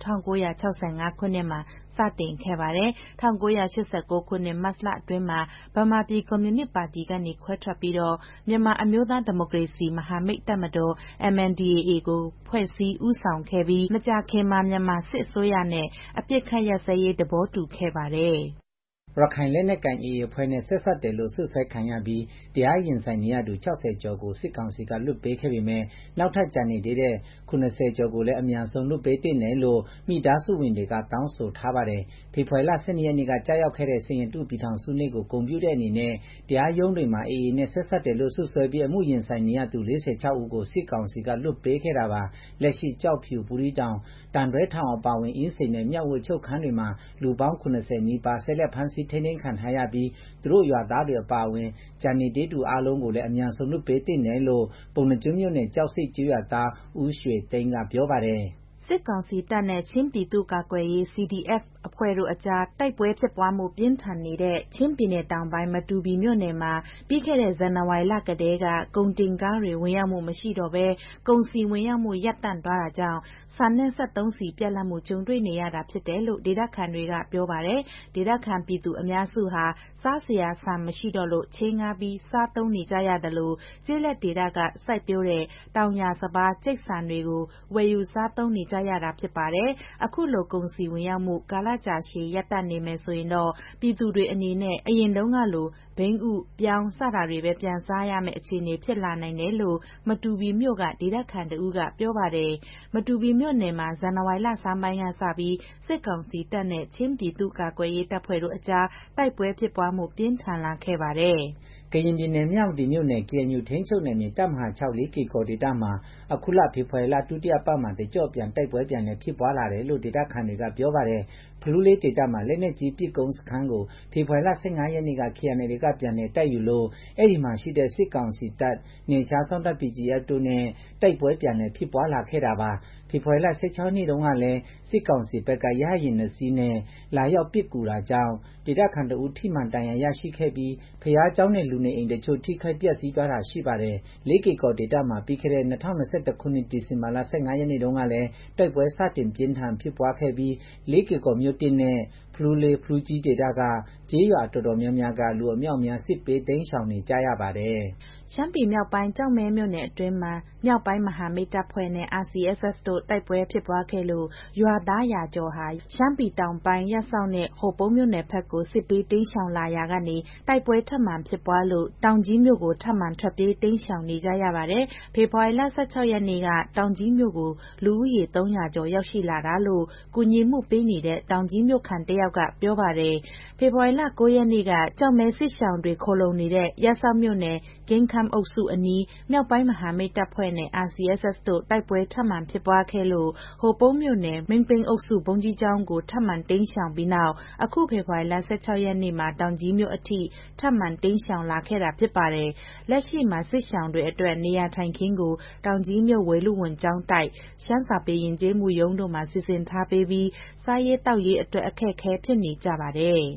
1965ခုနှစ်မှာစတင်ခဲ့ပါတယ်။1989ခုနှစ်မတ်လအတွင်းမှာဗမာပြည်ကွန်မြူနစ်ပါတီကနေခွဲထွက်ပြီးတော့မြန်မာအမျိုးသားဒီမိုကရေစီမဟာမိတ်တပ်မတော် MNDAA ကိုဖွဲ့စည်းဦးဆောင်ခဲ့ပြီးမကြာခင်မှာမြန်မာစစ်အစိုးရနဲ့အပစ်ခတ်ရပ်စဲရေးသဘောတူခဲ့ပါတယ်။ရခိုင်လက်နက်ကိုင် AA အဖွဲ့နဲ့ဆက်ဆက်တယ်လို့စွပ်စွဲခံရပြီးတရားရင်ဆိုင်နေရသူ60ကျော်ကိုစစ်ကောင်စီကလွှတ်ပေးခဲ့ပေမဲ့နောက်ထပ်ကျန်နေသေးတဲ့90ကျော်ကိုလည်းအမြန်ဆုံးလွှတ်ပေးသင့်တယ်လို့မိသားစုဝင်တွေကတောင်းဆိုထားပါတယ်။ဖေဖော်ဝါရီလ12ရက်နေ့ကကြာရောက်ခဲ့တဲ့စီရင်တုပြည်ထောင်စုနေ့ကိုဂုဏ်ပြုတဲ့အနေနဲ့တရားရုံးတွေမှာ AA နဲ့ဆက်ဆက်တယ်လို့စွပ်စွဲပြီးအမှုရင်ဆိုင်နေရသူ46ဦးကိုစစ်ကောင်စီကလွှတ်ပေးခဲ့တာပါ။လက်ရှိကြောက်ဖြူဘူးရီတောင်တန်ရွဲထောင်အပါဝင်အင်းစိန်နဲ့မြောက်ဝချုပ်ခန်းတွေမှာလူပေါင်း90နီးပါးဆက်လက်ဖမ်းဆီးထိန်းသိမ်းခံထားရပြီးသူတို့ရွာသားတွေအပါအဝင်ဂျန်နီတေးတူအားလုံးကိုလည်းအမြန်ဆုံးလွှတ်ပေးသင့်တယ်လို့ပုံနှကျွန်းမြို့နယ်ကြောက်စိတ်ကျွော်သားဦးရွှေသိန်းကပြောပါတယ်စစ်ကောင်စီတပ်နဲ့ချင်းပြည်သူ့ကာကွယ်ရေး CDF အဖွဲ့တို့အကြားတိုက်ပွဲဖြစ်ပွားမှုပြင်းထန်နေတဲ့ချင်းပြည်နယ်တောင်ပိုင်းမတူပီမြို့နယ်မှာပြီးခဲ့တဲ့ဇန်နဝါရီလကတည်းကကုန်တင်ကားတွေဝင်ရောက်မှုမရှိတော့ဘဲကုန်စည်ဝင်ရောက်မှုရပ်တန့်သွားတာကြောင့်ဆန်နဲ့73စီပြတ်လတ်မှုကြုံတွေ့နေရတာဖြစ်တယ်လို့ဒေသခံတွေကပြောပါတယ်။ဒေသခံပြည်သူအများစုဟာစားစရာဆန်မရှိတော့လို့ချင်းငါးပြီးစားသုံးနေကြရတယ်လို့ကျေးလက်ဒေသကစိုက်ပျိုးတဲ့တောင်ယာစပါးကျိတ်ဆန်တွေကိုဝယ်ယူစားသုံးနေကြရတာဖြစ်ပါတယ်။အခုလိုကုန်စည်ဝင်ရောက်မှုကာလကြာရှည်ရပ်တန့်နေမယ်ဆိုရင်တော့ပြည်သူတွေအနေနဲ့အရင်တုန်းကလိုဘိန်းဥပြောင်းစတာတွေပဲပြန်စားရမယ့်အခြေအနေဖြစ်လာနိုင်တယ်လို့မတူပီမြို့ကဒေသခံတဦးကပြောပါတယ်။မတူပီမြို့နယ်မှာဇန်နဝါရီလဆန်းပိုင်းကစပြီးစစ်ကောင်စီတပ်နဲ့ချင်းပြည်သူ့ကာကွယ်ရေးတပ်ဖွဲ့တို့အကြားတိုက်ပွဲဖြစ်ပွားမှုပြင်းထန်လာခဲ့ပါတယ်။ကရင်ပြည်နယ်မြောက်ဒီမြို့နယ် KNU ထိန်းချုပ်နယ်မြေတပ်မဟာ6 4ကီကောဒေသမှာအခုလဖေဖော်ဝါရီလဒုတိယပတ်မှာတကြော့ပြန်တိုက်ပွဲပြန်လည်ဖြစ်ပွားလာတယ်လို့ဒေသခံတွေကပြောပါတယ်။ဖလူးလေးဒေသမှာလက်နက်ကြီးပစ်ကုန်းစခန်းကိုဖေဖော်ဝါရီလ15ရက်နေ့က KNL ကပြန်လည်တိုက်ယူလို့အဲ့ဒီမှာရှိတဲ့စစ်ကောင်စီတပ်နေချားဆောင်တပ် PGF တို့နဲ့တိုက်ပွဲပြန်လည်ဖြစ်ပွားလာခဲ့တာပါ။ဖေဖော်ဝါရီလ16ရက်နေ့တုန်းကလည်းစစ်ကောင်စီဘက်ကရဟရင်2စီးနဲ့လာရောက်ပစ်ကူတာကြောင့်ဒေသခံတအုပ်ထိမှန်တန်ရာရရှိခဲ့ပြီးဖျားเจ้าနဲ့လူနေအိမ်တချို့ထိခိုက်ပျက်စီးသွားတာရှိပါတယ်။လေးကေကော်ဒေတာမှာပြီးခဲ့တဲ့2021ခုနှစ်ဒီဇင်ဘာလ15ရက်နေ့တုန်းကလည်းတိုက်ပွဲစတင်ပြင်းထန်ဖြစ်ပွားခဲ့ပြီးလေးကေကော်မြို့တင်နဲ့ဖလူးလေးဖလူးကြီးဒေတာကကျေးရွာတော်တော်များများကလူအမြောက်များစစ်ပေးတိမ်းရှောင်နေကြရပါတယ်။ရှမ်းပြည်မြောက်ပိုင်းကြောက်မဲမြို့နယ်အတွင်းမှာမြောက်ပိုင်းမဟာမိတ်တပ်ဖွဲ့နဲ့ RCSS တို့တိုက်ပွဲဖြစ်ပွားခဲ့လို့ရွာသားရာကျော်ဟာရှမ်းပြည်တောင်ပိုင်းရပ်စောက်နဲ့ဟိုပုံးမြို့နယ်ဘက်ကိုစစ်ပေးတိမ်းရှောင်လာရာကနေတိုက်ပွဲထပ်မံဖြစ်ပွားလို့တောင်ကြီးမြို့ကိုထပ်မံထွက်ပြေးတိမ်းရှောင်နေကြရပါတယ်။ဖေဖော်ဝါရီလ16ရက်နေ့ကတောင်ကြီးမြို့ကိုလူဦးရေ300ကျော်ရောက်ရှိလာတာလို့ကူညီမှုပေးနေတဲ့တောင်ကြီးမြို့ခံတယောက်ကပြောပါတယ်။ဖေဖော်ဝါရီလ9ရက်နေ့ကကြောက်မဲစစ်ရှောင်တွေခိုလုံနေတဲ့ရပ်စောက်မြို့နယ်ဂင်းခမ်းအုပ်စုအနီးမြောက်ပိုင်းမဟာမိတ်တပ်ဖွဲ့နဲ့ RCSS တို့တိုက်ပွဲထပ်မံဖြစ်ပွားခဲ့လို့ဟိုပုံးမြို့နယ်မင်းပိန်းအုပ်စုဘုံကြီးကျောင်းကိုထပ်မံတိမ်းရှောင်ပြီးနောက်အခုဖေဖော်ဝါရီလ16ရက်နေ့မှာတောင်ကြီးမြို့အထိထပ်မံတိမ်းရှောင်လာခဲ့တာဖြစ်ပါတယ်။လက်ရှိမှာစစ်ရှောင်တွေအတွက်နေရာထိုင်ခင်းကိုတောင်ကြီးမြို့ဝေလူဝန်ကျောင်းတိုက်ရှမ်းစာပေယဉ်ကျေးမှုရုံးတို့မှစီစဉ်ထားပေးပြီးစားရေးတောက်ရေးအတွက်အခက်အခဲဖြစ်နေကြပါတယ်။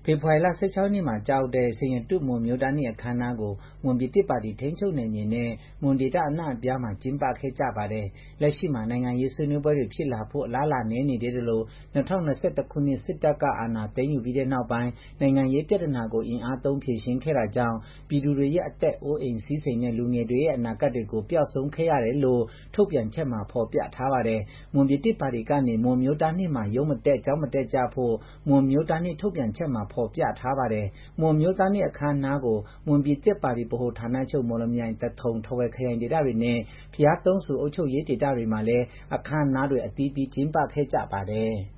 ဖေဖော်ဝါရီလ 16 ရက်နေ့မှာကျရောက်တဲ့စိန်ရတုမွန်မျိုးသားနေ့အခမ်းအနားကိုမွန်ပြည်သစ်ပါတီထိန်းချုပ်နယ်မြေနဲ့မွန်ဒေသအနှံ့အပြားမှာကျင်းပခဲ့ကြပါတယ်။လက်ရှိမှာနိုင်ငံရေးဆွေးနွေးပွဲတွေဖြစ်လာဖို့အလားအလာနည်းနေသေးတယ်လို့2021 ခုနှစ်စစ်တပ်ကအာဏာသိမ်းယူပြီးတဲ့နောက်ပိုင်းနိုင်ငံရေးပြဿနာကိုအင်အားသုံးဖြေရှင်းခဲ့တာကြောင့်ပြည်သူတွေရဲ့အသက်အိုးအိမ်စီးစိမ်နဲ့လူငယ်တွေရဲ့အနာဂတ်တွေကိုပျောက်ဆုံးခဲ့ရတယ်လို့ထုတ်ပြန်ချက်မှာဖော်ပြထားပါတယ်။မွန်ပြည်သစ်ပါတီကနေမွန်မျိုးသားနေ့မှာရုံးမတက်ကျောင်းမတက်ကြဖို့မွန်မျိုးသားနေ့ထုတ်ပြန်ချက်မှာဖော်ပြထားပါတယ်။မွန်မျိုးသားနေ့အခမ်းအနားကိုမွန်ပြည်သစ်ပါတီဗဟိုဌာနချုပ်မော်လမြိုင်တထုံထော်ဝယ်ခရိုင်ဒေသတွေနဲ့ဖျားသုံးစုအုပ်ချုပ်ရေးဒေသတွေမှာလည်းအခမ်းအနားတွေအသီးသီးကျင်းပခဲ့ကြပါတယ်။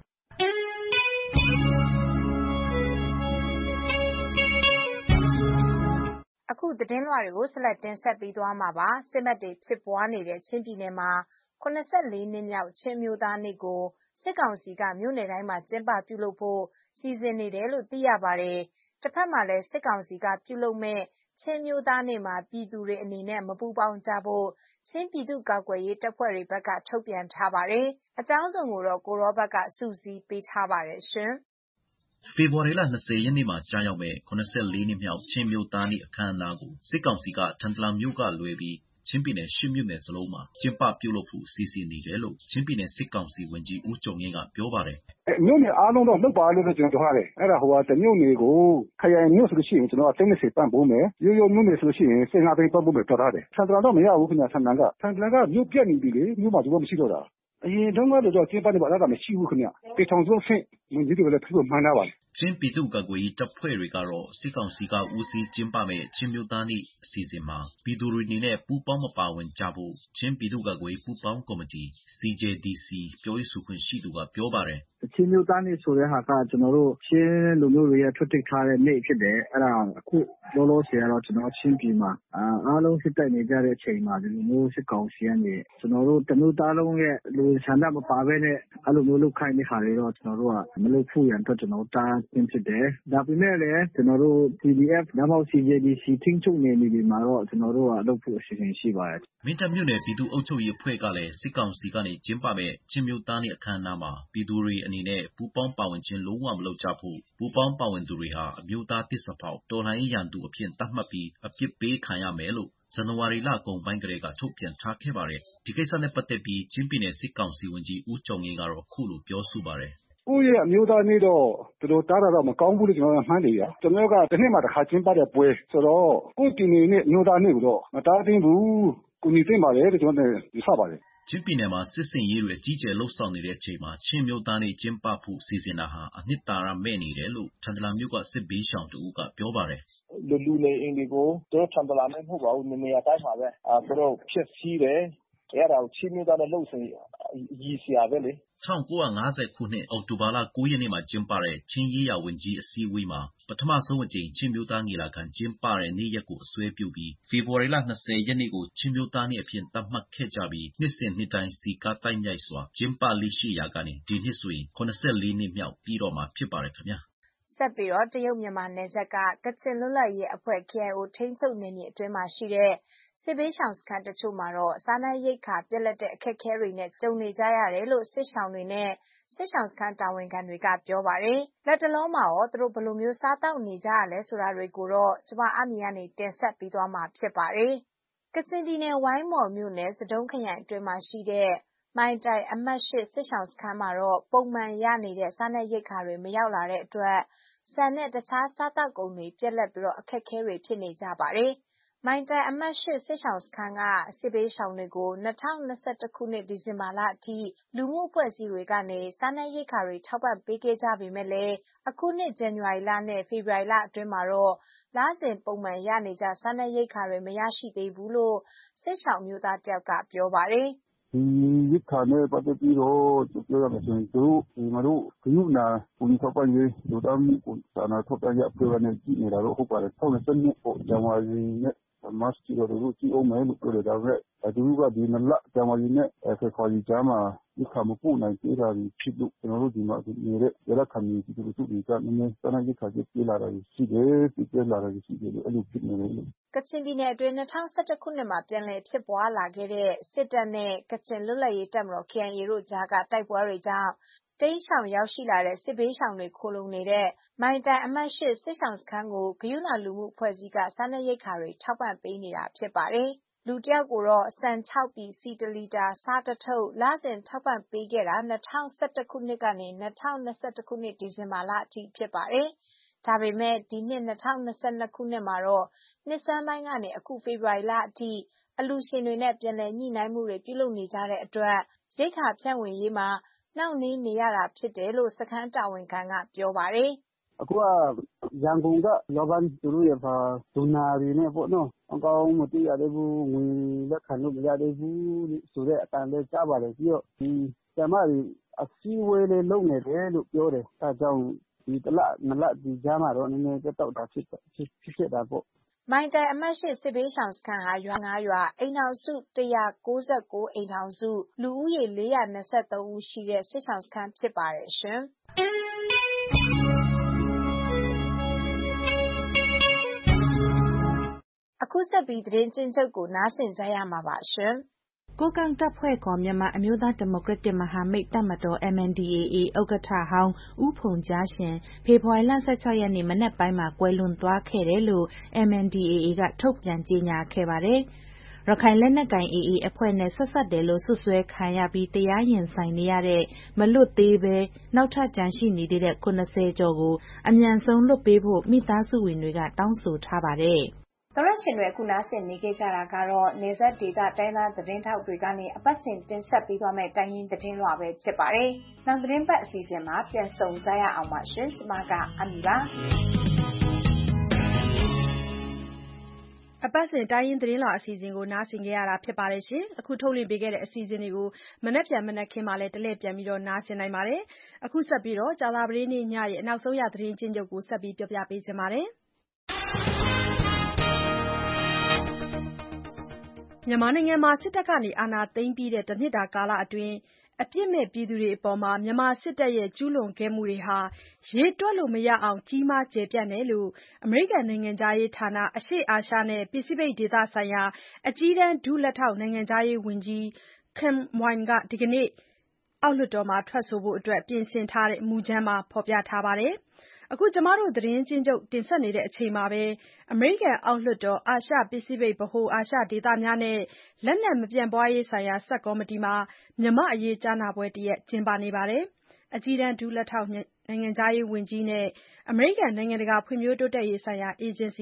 အခုသတင်းလွှာတွေကိုဆက်လက်တင်ဆက်ပေးသွားမှာပါ။စစ်မက်တွေဖြစ်ပွားနေတဲ့ချင်းပြည်နယ်မှာ84နှစ်မြောက်ချင်းမျိုးသားနေ့ကိုစစ်ကောင်စီကမြို့နယ်တိုင်းမှာကျင်းပပြုလုပ်ဖို့စီစဉ်နေတယ်လို့သိရပါတယ်။တစ်ဖက်မှာလည်းစစ်ကောင်စီကပြုလုပ်မဲ့ချင်းမျိုးသားနေ့မှာပြည်သူတွေအနေနဲ့မပူပေါင်းကြဖို့ချင်းပြည်သူ့ကာကွယ်ရေးတပ်ဖွဲ့တွေဘက်ကထုတ်ပြန်ထားပါတယ်။အကြောင်းစုံကိုတော့ကိုရောဘတ်ကစုစည်းပေးထားပါတယ်ရှင်။ဖေဖော်ဝါရီလ 20 ရက်နေ့မှာကြာရောက်မဲ့84နှစ်မြောက်ချင်းမျိုးသားနေ့အခမ်းအနားကိုစစ်ကောင်စီကထန်တလန်မြို့ကလွယ်ပြီးချင်းပြည်နယ်10မြို့နယ်စလုံးမှာကျင်းပပြုလုပ်ဖို့စီစဉ်နေတယ်လို့ချင်းပြည်နယ်စစ်ကောင်စီဝန်ကြီးဦးကျော်ငင်းကပြောပါတယ်။မြို့နယ်အားလုံးတော့လုပ်ပါလို့ကျွန်တော်ပြောထားတယ်။အဲ့ဒါတမြို့နယ်ကိုခရိုင်မြို့ဆိုလို့ရှိရင်ကျွန်တော်30ပန်းပို့မယ်။ရိုးမြို့နယ်ဆိုလို့ရှိရင်15သိန်းပန်းပို့မယ်ပြောထားတယ်။ထန်တလန်တော့မရဘူးခင်ဗျာထန်တလန်ကမြို့ပြတ်နေပြီလေမြို့မှာတော့မရှိတော့တာ။အရင်တုန်းကတော့ကျင်းပနေပါလားမရှိဘူးခင်ဗျ။ပေထောင်စုဆင့်ဝန်ကြီးတွေလည်းပြုမှန်းထားပါတယ်။ချင်းပြည်သူ့ကာကွယ်ရေးတပ်ဖွဲ့တွေကတော့စစ်ကောင်စီကဦးစီးကျင်းပမဲ့ချင်းမျိုးသားနေ့အစီအစဉ်မှာပြည်သူတွေအနေနဲ့ပူးပေါင်းမပါဝင်ကြဖို့ချင်းပြည်သူ့ကာကွယ်ရေးပူးပေါင်းကော်မတီ CJDC ပြောရေးဆိုခွင့်ရှိသူကပြောပါတယ်။ချင်းမျိုးသားနေ့ဆိုတဲ့ဟာကကျွန်တော်တို့ချင်းလူမျိုးတွေရဲ့ထွတ်တက်ထားတဲ့နေ့ဖြစ်တယ်အဲ့ဒါအခုလောလောဆယ်ကတော့ကျွန်တော်ချင်းပြည်မှာအားလုံးစစ်တိုက်နေကြတဲ့အချိန်မှာဒီလိုမျိုးစစ်ကောင်စီကနေကျွန်တော်တို့တမျိုးသားလုံးရဲ့လူဆန္ဒမပါဘဲနဲ့အဲ့လိုမျိုးလုပ်ခိုင်းတဲ့ဟာတွေတော့ကျွန်တော်တို့ကမလုပ်ဖို့ရန်အတွက်ကျွန်တော်တားခြင်းဖြစ်တယ်ဒါပေမဲ့လည်းကျွန်တော်တို့ PDF ဒါမှမဟုတ် CJDC ထင်းချုပ်နေပြီမှာတော့ကျွန်တော်တို့ကလုပ်ဖို့အစီအစဉ်ရှိပါတယ်မင်းတပ်မြို့နယ်ပြည်သူ့အုပ်ချုပ်ရေးအဖွဲ့ကလည်းစစ်ကောင်စီကနေကျင်းပမဲ့ချင်းမျိုးသားနေ့အခမ်းအနားမှာပြည်သူတွေအနေနဲ့ပူးပေါင်းပါဝင်ခြင်းလုံးဝမလုပ်ကြဖို့ပူးပေါင်းပါဝင်သူတွေဟာအမျိုးသားတစ္ဆဖောက်တော်လှန်ရေးရန်သူအဖြစ်သတ်မှတ်ပြီးအပြစ်ပေးခံရမယ်လို့ဇန်နဝါရီလကုန်ပိုင်းကလေးကထုတ်ပြန်ထားခဲ့ပါတယ်ဒီကိစ္စနဲ့ပတ်သက်ပြီးချင်းပြည်နယ်စစ်ကောင်စီဝန်ကြီးဦးကျော်ငင်းကတော့ခုလိုပြောဆိုပါတယ်ကိုယ့်ရဲ့အမျိုးသားနေ့တော့သူတို့တားတာတော့မကောင်းဘူးလို့ကျွန်တော်မှန်းတယ်ဗျာကျွန်တော်ကတစ်နှစ်မှတစ်ခါကျင်းပတဲ့ပွဲဆိုတော့ကိုယ့်ပြည်နယ်နဲ့အမျိုးသားနေ့ကိုတော့မတားသိဘူးကိုညီသိမ့်ပါလေလို့ကျွန်တော်ယူဆပါတယ်ချင်းပြည်နယ်မှာစစ်စင်ရေးတွေအကြီးကျယ်လှုပ်ဆောင်နေတဲ့အချိန်မှာချင်းမျိုးသားနေ့ကျင်းပဖို့စီစဉ်တာဟာအနှစ်သာရမဲ့နေတယ်လို့ထန်တလန်မြို့ကစစ်ဘေးရှောင်တူကပြောပါတယ်လူနေအိမ်တွေကိုတို့ထန်တလန်နဲ့မဟုတ်ပါဘူးနေရာတိုင်းမှာပဲတို့ဖြစ်စည်းတယ်အဲ့ဒါကိုချင်းမျိုးသားနဲ့လှုပ်ဆောင်ရည်စရာပဲလေ 1950ခုနှစ်အောက်တိုဘာလ9ရက်နေ့မှာကျင်းပတဲ့ချင်းရေးရာဝန်ကြီးအစည်းအဝေးမှာပထမဆုံးအကြိမ်ချင်းမျိုးသားညီလာခံကျင်းပတဲ့နေ့ရက်ကိုအစွဲပြုပြီးဖေဖော်ဝါရီလ20ရက်နေ့ကိုချင်းမျိုးသားနေ့အဖြစ်သတ်မှတ်ခဲ့ကြပြီးနှစ်စဉ်နှစ်တိုင်းစီကားတိုက်မြိုက်စွာကျင်းပလိရှိရာကနေဒီနှစ်ဆိုရင်84နှစ်မြောက်ပြီးတော့မှာဖြစ်ပါတယ်ခင်ဗျာဆက်ပြီးတော့တရုတ်မြန်မာနယ်စပ်ကကချင်လွတ်လပ်ရေးအဖွဲ့ KIO ထိန်းချုပ်နယ်မြေအတွင်းမှာရှိတဲ့စစ်ဘေးရှောင်စခန်းတချို့မှာတော့စားနပ်ရိက္ခာပြတ်လတ်တဲ့အခက်အခဲတွေနဲ့ကြုံနေကြရတယ်လို့စစ်ရှောင်တွေနဲ့စစ်ရှောင်စခန်းတာဝန်ခံတွေကပြောပါတယ်။လက်တလုံးမှာရောသူတို့ဘယ်လိုမျိုးစားတောက်နေကြရလဲဆိုတာတွေကိုတော့ကျမအမီကနေတင်ဆက်ပေးသွားမှာဖြစ်ပါတယ်။ကချင်ပြည်နယ်ဝိုင်းမော်မြို့နယ်စတုံးခရိုင်အတွင်းမှာရှိတဲ့မိုင်တိုင်အမှတ်8စစ်ရှောင်စခန်းမှာတော့ပုံမှန်ရနေတဲ့စားနပ်ရိက္ခာတွေမရောက်လာတဲ့အတွက်ဆန်နဲ့တခြားစားတောက်ကုန်တွေပြတ်လတ်ပြီးအခက်အခဲတွေဖြစ်နေကြပါတယ်။မိုင်တိုင်အမှတ်8စစ်ရှောင်စခန်းကစစ်ဘေးရှောင်တွေကို2021ခုနှစ်ဒီဇင်ဘာလအထိလူမှုအဖွဲ့အစည်းတွေကနေစားနပ်ရိက္ခာတွေထောက်ပံ့ပေးခဲ့ကြပေမဲ့လည်းအခုနှစ်ဇန်နဝါရီလနဲ့ဖေဖော်ဝါရီလအတွင်းမှာတော့လစဉ်ပုံမှန်ရနေကြစားနပ်ရိက္ခာတွေမရရှိသေးဘူးလို့စစ်ရှောင်မျိုးသားတယောက်ကပြောပါတယ်။ဒီရိက္ခာနဲ့ပတ်သက်ပြီးတော့ပြောရမယ်ဆိုရင်တို့ငါတို့ဂရုဏာကိုထောက်ပံ့ရေးလူသားမှုကိုစာနာထောက်ပံ့ရအဖွဲ့ကနေကြည့်နေတာတော့ဟုတ်ပါတယ်။2020ပေါ့ဇန်နဝါရီနဲ့မတ်ချီတော့တို့ကြည့်အောင်မယ်လို့ပြောတယ်ဒါပေမဲ့သူတို့ကဒီ2လဇန်နဝါရီနဲ့ဖေဖော်ဝါရီကြားမှာရိက္ခာမပို့နိုင်သေးတာဖြစ်လို့ကျွန်တော်တို့ဒီမှာနေတဲ့ရလက်ခံနေပြည်သူတို့တွေကနည်းနည်းစာနာရိက္ခာပြေးလာတာရှိတယ်ပြေးလာတာရှိတယ်လို့အဲ့လိုဖြစ်နေတယ်လို့ကချင်ပြည်နယ်အတွင်း2011ခုနှစ်မှာပြန်လည်ဖြစ်ပွားလာခဲ့တဲ့စစ်တပ်နဲ့ကချင်လွတ်လပ်ရေးတပ်မတော် KIA တို့ကြားကတိုက်ပွဲတွေကြောင့်တိမ်းရှောင်ရောက်ရှိလာတဲ့စစ်ဘေးရှောင်တွေခိုလှုံနေတဲ့မိုင်တိုင်အမှတ် 8 စစ်ရှောင်စခန်းကိုဂရုဏာလူမှုအဖွဲ့အစည်းကစားနပ်ရိက္ခာတွေထောက်ပံ့ပေးနေတာဖြစ်ပါတယ်။လူတစ်ယောက်ကိုတော့ဆန် 6 ပြည်၊ဆီ 1 လီတာ၊ဆား 1 ထုပ်လစဉ်ထောက်ပံ့ပေးခဲ့တာ2011 ခုနှစ်ကနေ2021 ခုနှစ်ဒီဇင်ဘာလအထိဖြစ်ပါတယ်။ဒါပေမဲ့ဒီနှစ်2022 ခုနှစ်မှာတော့နှစ်ဆန်းပိုင်းကနေအခုဖေဖော်ဝါရီလအထိအလှူရှင်တွေနဲ့ပြန်လည်ညှိနှိုင်းမှုတွေပြုလုပ်နေကြတဲ့အတွက်ရိက္ခာဖြန့်ဝေရေးမှာနှောင့်နှေးနေရတာဖြစ်တယ်လို့စခန်းတာဝန်ခံကပြောပါတယ်။အခုကရန်ကုန်ကလောဘန်သူတို့ရဲ့ဒိုနာတွေနဲ့ပေါ့နော်အကောင်းမသိရသေးဘူးငွေလက်ခံလို့မရသေးဘူးဆိုတဲ့အတန်လေးကြားပါတယ်ပြီးတော့ဒီကျမတွေအစည်းအဝေးလေးလုပ်နေတယ်လို့ပြောတယ်အဲကြောင့်ဒီတစ်လနှစ်လဒီကြားမှာတော့နည်းနည်းတက်တော့တာဖြစ်တာပေါ့မိုင်တိုင်အမှတ် 8 စစ်ဘေးရှောင်စခန်းဟာရွာ 9 ရွာအိမ်ထောင်စု199အိမ်ထောင်စုလူဦးရေ423ဦးရှိတဲ့စစ်ရှောင်စခန်းဖြစ်ပါတယ်ရှင်အခုဆက်ပြီးသတင်းကျဉ်းချုပ်ကိုနားဆင်ကြရမှာပါရှင်ကိုကန့်တပ်ဖွဲ့ခေါ်မြန်မာအမျိုးသားဒီမိုကရက်တစ်မဟာမိတ်တပ်မတော် MNDAA ဥက္ကဋ္ဌဟောင်းဦးဖုန်ကြားရှင်ဖေဖော်ဝါရီလ16ရက်နေ့မနက်ပိုင်းမှာကွယ်လွန်သွားခဲ့တယ်လို့ MNDAA ကထုတ်ပြန်ကြေညာခဲ့ပါတယ်။ရခိုင်လက်နက်ကိုင် AA အဖွဲ့နဲ့ဆက်စပ်တယ်လို့စွပ်စွဲခံရပြီးတရားရင်ဆိုင်နေရတဲ့မလွတ်သေးဘဲနောက်ထပ်ကျန်ရှိနေသေးတဲ့90ကျော်ကိုအမြန်ဆုံးလွတ်ပေးဖို့မိသားစုဝင်တွေကတောင်းဆိုထားပါတယ်။သောရရှင်တွေအခုနားဆင်နေကြတာကတော့နေဆက်ဒေတာတိုင်းသားသတင်းထောက်တွေကနေအပတ်စဉ်တင်ဆက်ပေးသွားမယ့်တိုင်းရင်းသတင်းလွှာပဲဖြစ်ပါတယ်။နောက်သတင်းပတ်အစီအစဉ်မှာပြန်ဆုံကြရအောင်ပါရှင်။ကျွန်မကအမီပါ။အပတ်စဉ်တိုင်းရင်းသတင်းလွှာအစီအစဉ်ကိုနားဆင်ကြရတာဖြစ်ပါတယ်ရှင်။အခုထုတ်လွှင့်ပေးခဲ့တဲ့အစီအစဉ်တွေကိုမနက်ဖြန်မနက်ခင်းမှာလည်းတလှည့်ပြန်ပြီးတော့နားဆင်နိုင်ပါတယ်။အခုဆက်ပြီးတော့ကြာသပတေးနေ့ညရဲ့နောက်ဆုံးရသတင်းချင်းချုပ်ကိုဆက်ပြီးပြောပြပေးချင်ပါတယ်။မြန်မာနိုင်ငံမှာစစ်တပ်ကနေအာဏာသိမ်းပြီးတဲ့တစ်နှစ်တာကာလအတွင်းအပြစ်မဲ့ပြည်သူတွေအပေါ်မြန်မာစစ်တပ်ရဲ့ကျူးလွန်ခဲ့မှုတွေဟာရေတွက်လို့မရအောင်ကြီးမားကျယ်ပြန့်တယ်လို့အမေရိကန်နိုင်ငံခြားရေးဌာနအရှေ့အာရှနဲ့ပစိဖိတ်ဒေသဆိုင်ရာအကြီးတန်းဒုလက်ထောက်နိုင်ငံခြားရေးဝန်ကြီး Ken Mwang ကဒီကနေ့အောက်လွှတ်တော်မှာထွက်ဆိုဖို့ပြင်ဆင်ထားတဲ့မူကြမ်းမှာဖော်ပြထားပါတယ်။အခုကျမတို့သတင်းချင်းချုပ်တင်ဆက်နေတဲ့အချိန်မှာပဲအမေရိကန်အောက်လွှတ်တော်အာရှပစိဖိတ်ဗဟိုအာရှဒေသများနဲ့လက်နက်မပြန့်ပွားရေးဆိုင်ရာဆပ်ကော်မတီမှာမြန်မာ့အရေးကြားနာပွဲတစ်ရပ်ကျင်းပနေပါတယ်။အကြီးတန်းဒုလက်ထောက်နိုင်ငံခြားရေးဝန်ကြီးနဲ့အမေရိကန်နိုင်ငံတကာဖွံ့ဖြိုးတိုးတက်ရေးဆိုင်ရာအေဂျင်စီ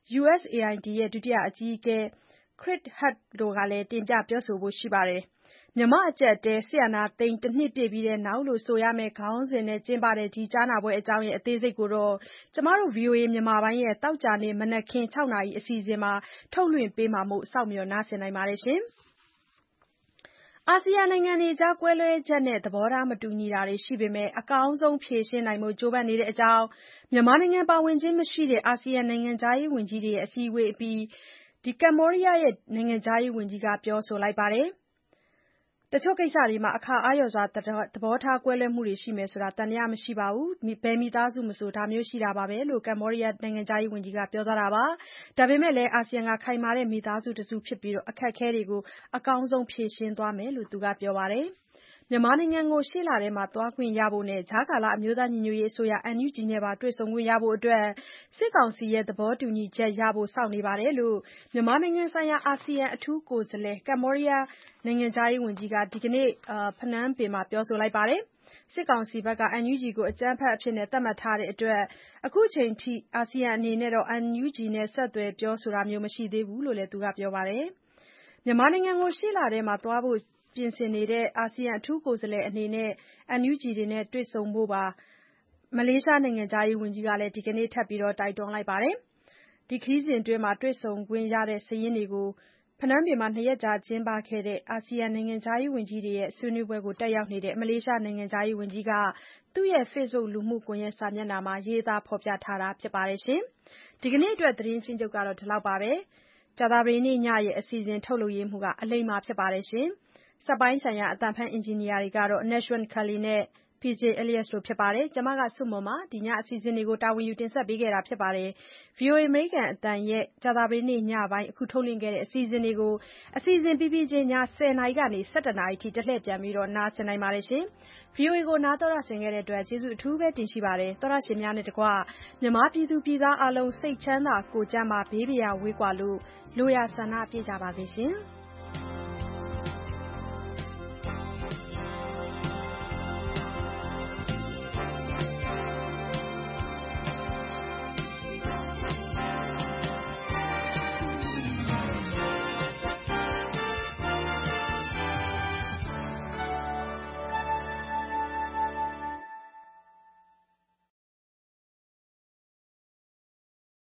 USAID ရဲ့ဒုတိယအကြီးအကဲ Chris Hurt တို့ကလည်းတင်ပြပြောဆိုဖို့ရှိပါတယ်။မြန်မာ့အကျပ်အတည်းစစ်အာဏာသိမ်းတစ်နှစ်ပြည့်ပြီးတဲ့နောက်လို့ဆိုရမယ့်ခေါင်းစဉ်နဲ့ကျင်းပတဲ့ဒီကြားနာပွဲအကြောင်းအသေးစိတ်ကိုတော့ကျမတို့ VOA မြန်မာပိုင်းရဲ့သောကြာနေ့မနက်ခင်း6နာရီအစီအစဉ်မှာထုတ်လွှင့်ပေးမှာမို့စောင့်မျှော်နားဆင်နိုင်ပါတယ်ရှင်။အာဆီယံနိုင်ငံတွေကြားကွဲလွဲချက်နဲ့သဘောထားမတူညီတာတွေရှိပေမဲ့အကောင်းဆုံးဖြေရှင်းနိုင်ဖို့ကြိုးပမ်းနေတဲ့အကြောင်းမြန်မာနိုင်ငံပါဝင်ခြင်းမရှိတဲ့အာဆီယံနိုင်ငံခြားရေးဝန်ကြီးတွေရဲ့အစည်းအဝေးအပြီးကမ္ဘောဒီးယားနိုင်ငံခြားရေးဝန်ကြီးကပြောဆိုလိုက်ပါတယ်။တချို့ကိစ္စတွေမှာအခါအားလျော်စွာသဘောထားကွဲလွဲမှုတွေရှိမယ်ဆိုတာသံသယမရှိပါဘူး။ဘယ်မိသားစုမဆိုဒါမျိုးရှိတာပါပဲလို့ကမ္ဘောဒီးယားနိုင်ငံခြားရေးဝန်ကြီးကပြောသွားတာပါ။ဒါပေမဲ့လည်းအာဆီယံကခိုင်မာတဲ့မိသားစုတစုဖြစ်ပြီးအခက်အခဲတွေကိုအကောင်းဆုံးဖြေရှင်းသွားမယ်လို့သူကပြောပါတယ်။မြန်မာနိုင်ငံကိုရှေ့လထဲသွားခွင့်ရဖို့နဲ့ကြားကာလအမျိုးသားညီညွတ်ရေးအစိုးရ NUG နဲ့ပါတွေ့ဆုံခွင့်ရဖို့အတွက်စစ်ကောင်စီရဲ့သဘောတူညီချက်ရဖို့စောင့်နေပါတယ်လို့မြန်မာနိုင်ငံဆိုင်ရာအာဆီယံအထူးကိုယ်စားလှယ်ကမ္ဘောဒီးယားနိုင်ငံခြားရေးဝန်ကြီးကဒီကနေ့ဖနွမ်းပင်မှာပြောဆိုလိုက်ပါတယ်။စစ်ကောင်စီဘက်က NUG ကိုအကြမ်းဖက်အဖြစ်သတ်မှတ်ထားတဲ့အတွက်အခုချိန်ထိအာဆီယံအနေနဲ့NUG နဲ့ဆက်သွယ်ပြောဆိုတာမျိုးမရှိသေးဘူးလို့လည်းသူကပြောပါတယ်။မြန်မာနိုင်ငံကိုရှေ့လထဲသွားဖို့ပြင်ဆင်နေတဲ့အာဆီယံအထူးကိုယ်စားလှယ်အနေနဲ့ NUG နဲ့တွေ့ဆုံဖို့ပါမလေးရှားနိုင်ငံခြားရေးဝန်ကြီးကလည်းဒီကနေ့ထပ်ပြီးတိုက်တွန်းလိုက်ပါတယ်။ဒီခရီးစဉ်အတွင်းတွေ့ဆုံခွင့်ရတဲ့စာရင်းတွေကိုဖနွမ်းပင်မှာ2ရက်ကြာကျင်းပခဲ့တဲ့အာဆီယံနိုင်ငံခြားရေးဝန်ကြီးတွေရဲ့ဆွေးနွေးပွဲကိုတက်ရောက်နေတဲ့မလေးရှားနိုင်ငံခြားရေးဝန်ကြီးကသူ့ရဲ့ Facebook လူမှုကွန်ရက်စာမျက်နှာမှာရေးသားဖော်ပြထားတာဖြစ်ပါတယ်ရှင်။ဒီကနေ့အတွက်သတင်းချင်းချုပ်ကတော့ဒီလောက်ပါပဲ။ကြာသပတေးနေ့ညရဲ့အစီအစဉ်ထုတ်လုပ်ရေးမှုကအလိမ္မာဖြစ်ပါတယ်ရှင်။စက်ပိုင်းဆိုင်ရာအသံဖန်အင်ဂျင်နီယာတွေကတော့ Nashwan Kali နဲ့ PJ Elias တို့ဖြစ်ပါတယ်။ကျွန်မကစုမွန်ပါဒီညအစီအစဉ်တွေကိုတာဝန်ယူတင်ဆက်ပေးခဲ့တာဖြစ်ပါတယ်။ VOA American အတန်ရဲ့ကြာသပတေးနေ့ညပိုင်းအခုထုတ်လွှင့်ခဲ့တဲ့အစီအစဉ်တွေကိုအစီအစဉ်ပြီးချင်းည10:00နာရီကနေ 17:00နာရီထိတလှည့်ပြန်ပြီးနားဆင်နိုင်ပါတယ်ရှင်။ VOA ကိုနားတော်ရဆင်ခဲ့တဲ့အတွက်ကျေးဇူးအထူးပဲတင်ရှိပါတယ်။တော်ရရှင်များနဲ့တကွမြန်မာပြည်သူပြည်သားအလုံးစိတ်ချမ်းသာကိုယ်ကျန်းမာဘေးပရာဝေးကွာလို့လိုရာဆန္ဒပြည့်ကြပါစေရှင်။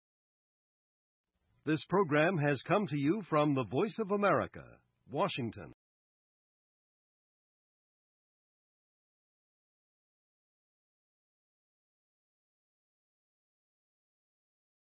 This program has come to you from the Voice of America, Washington.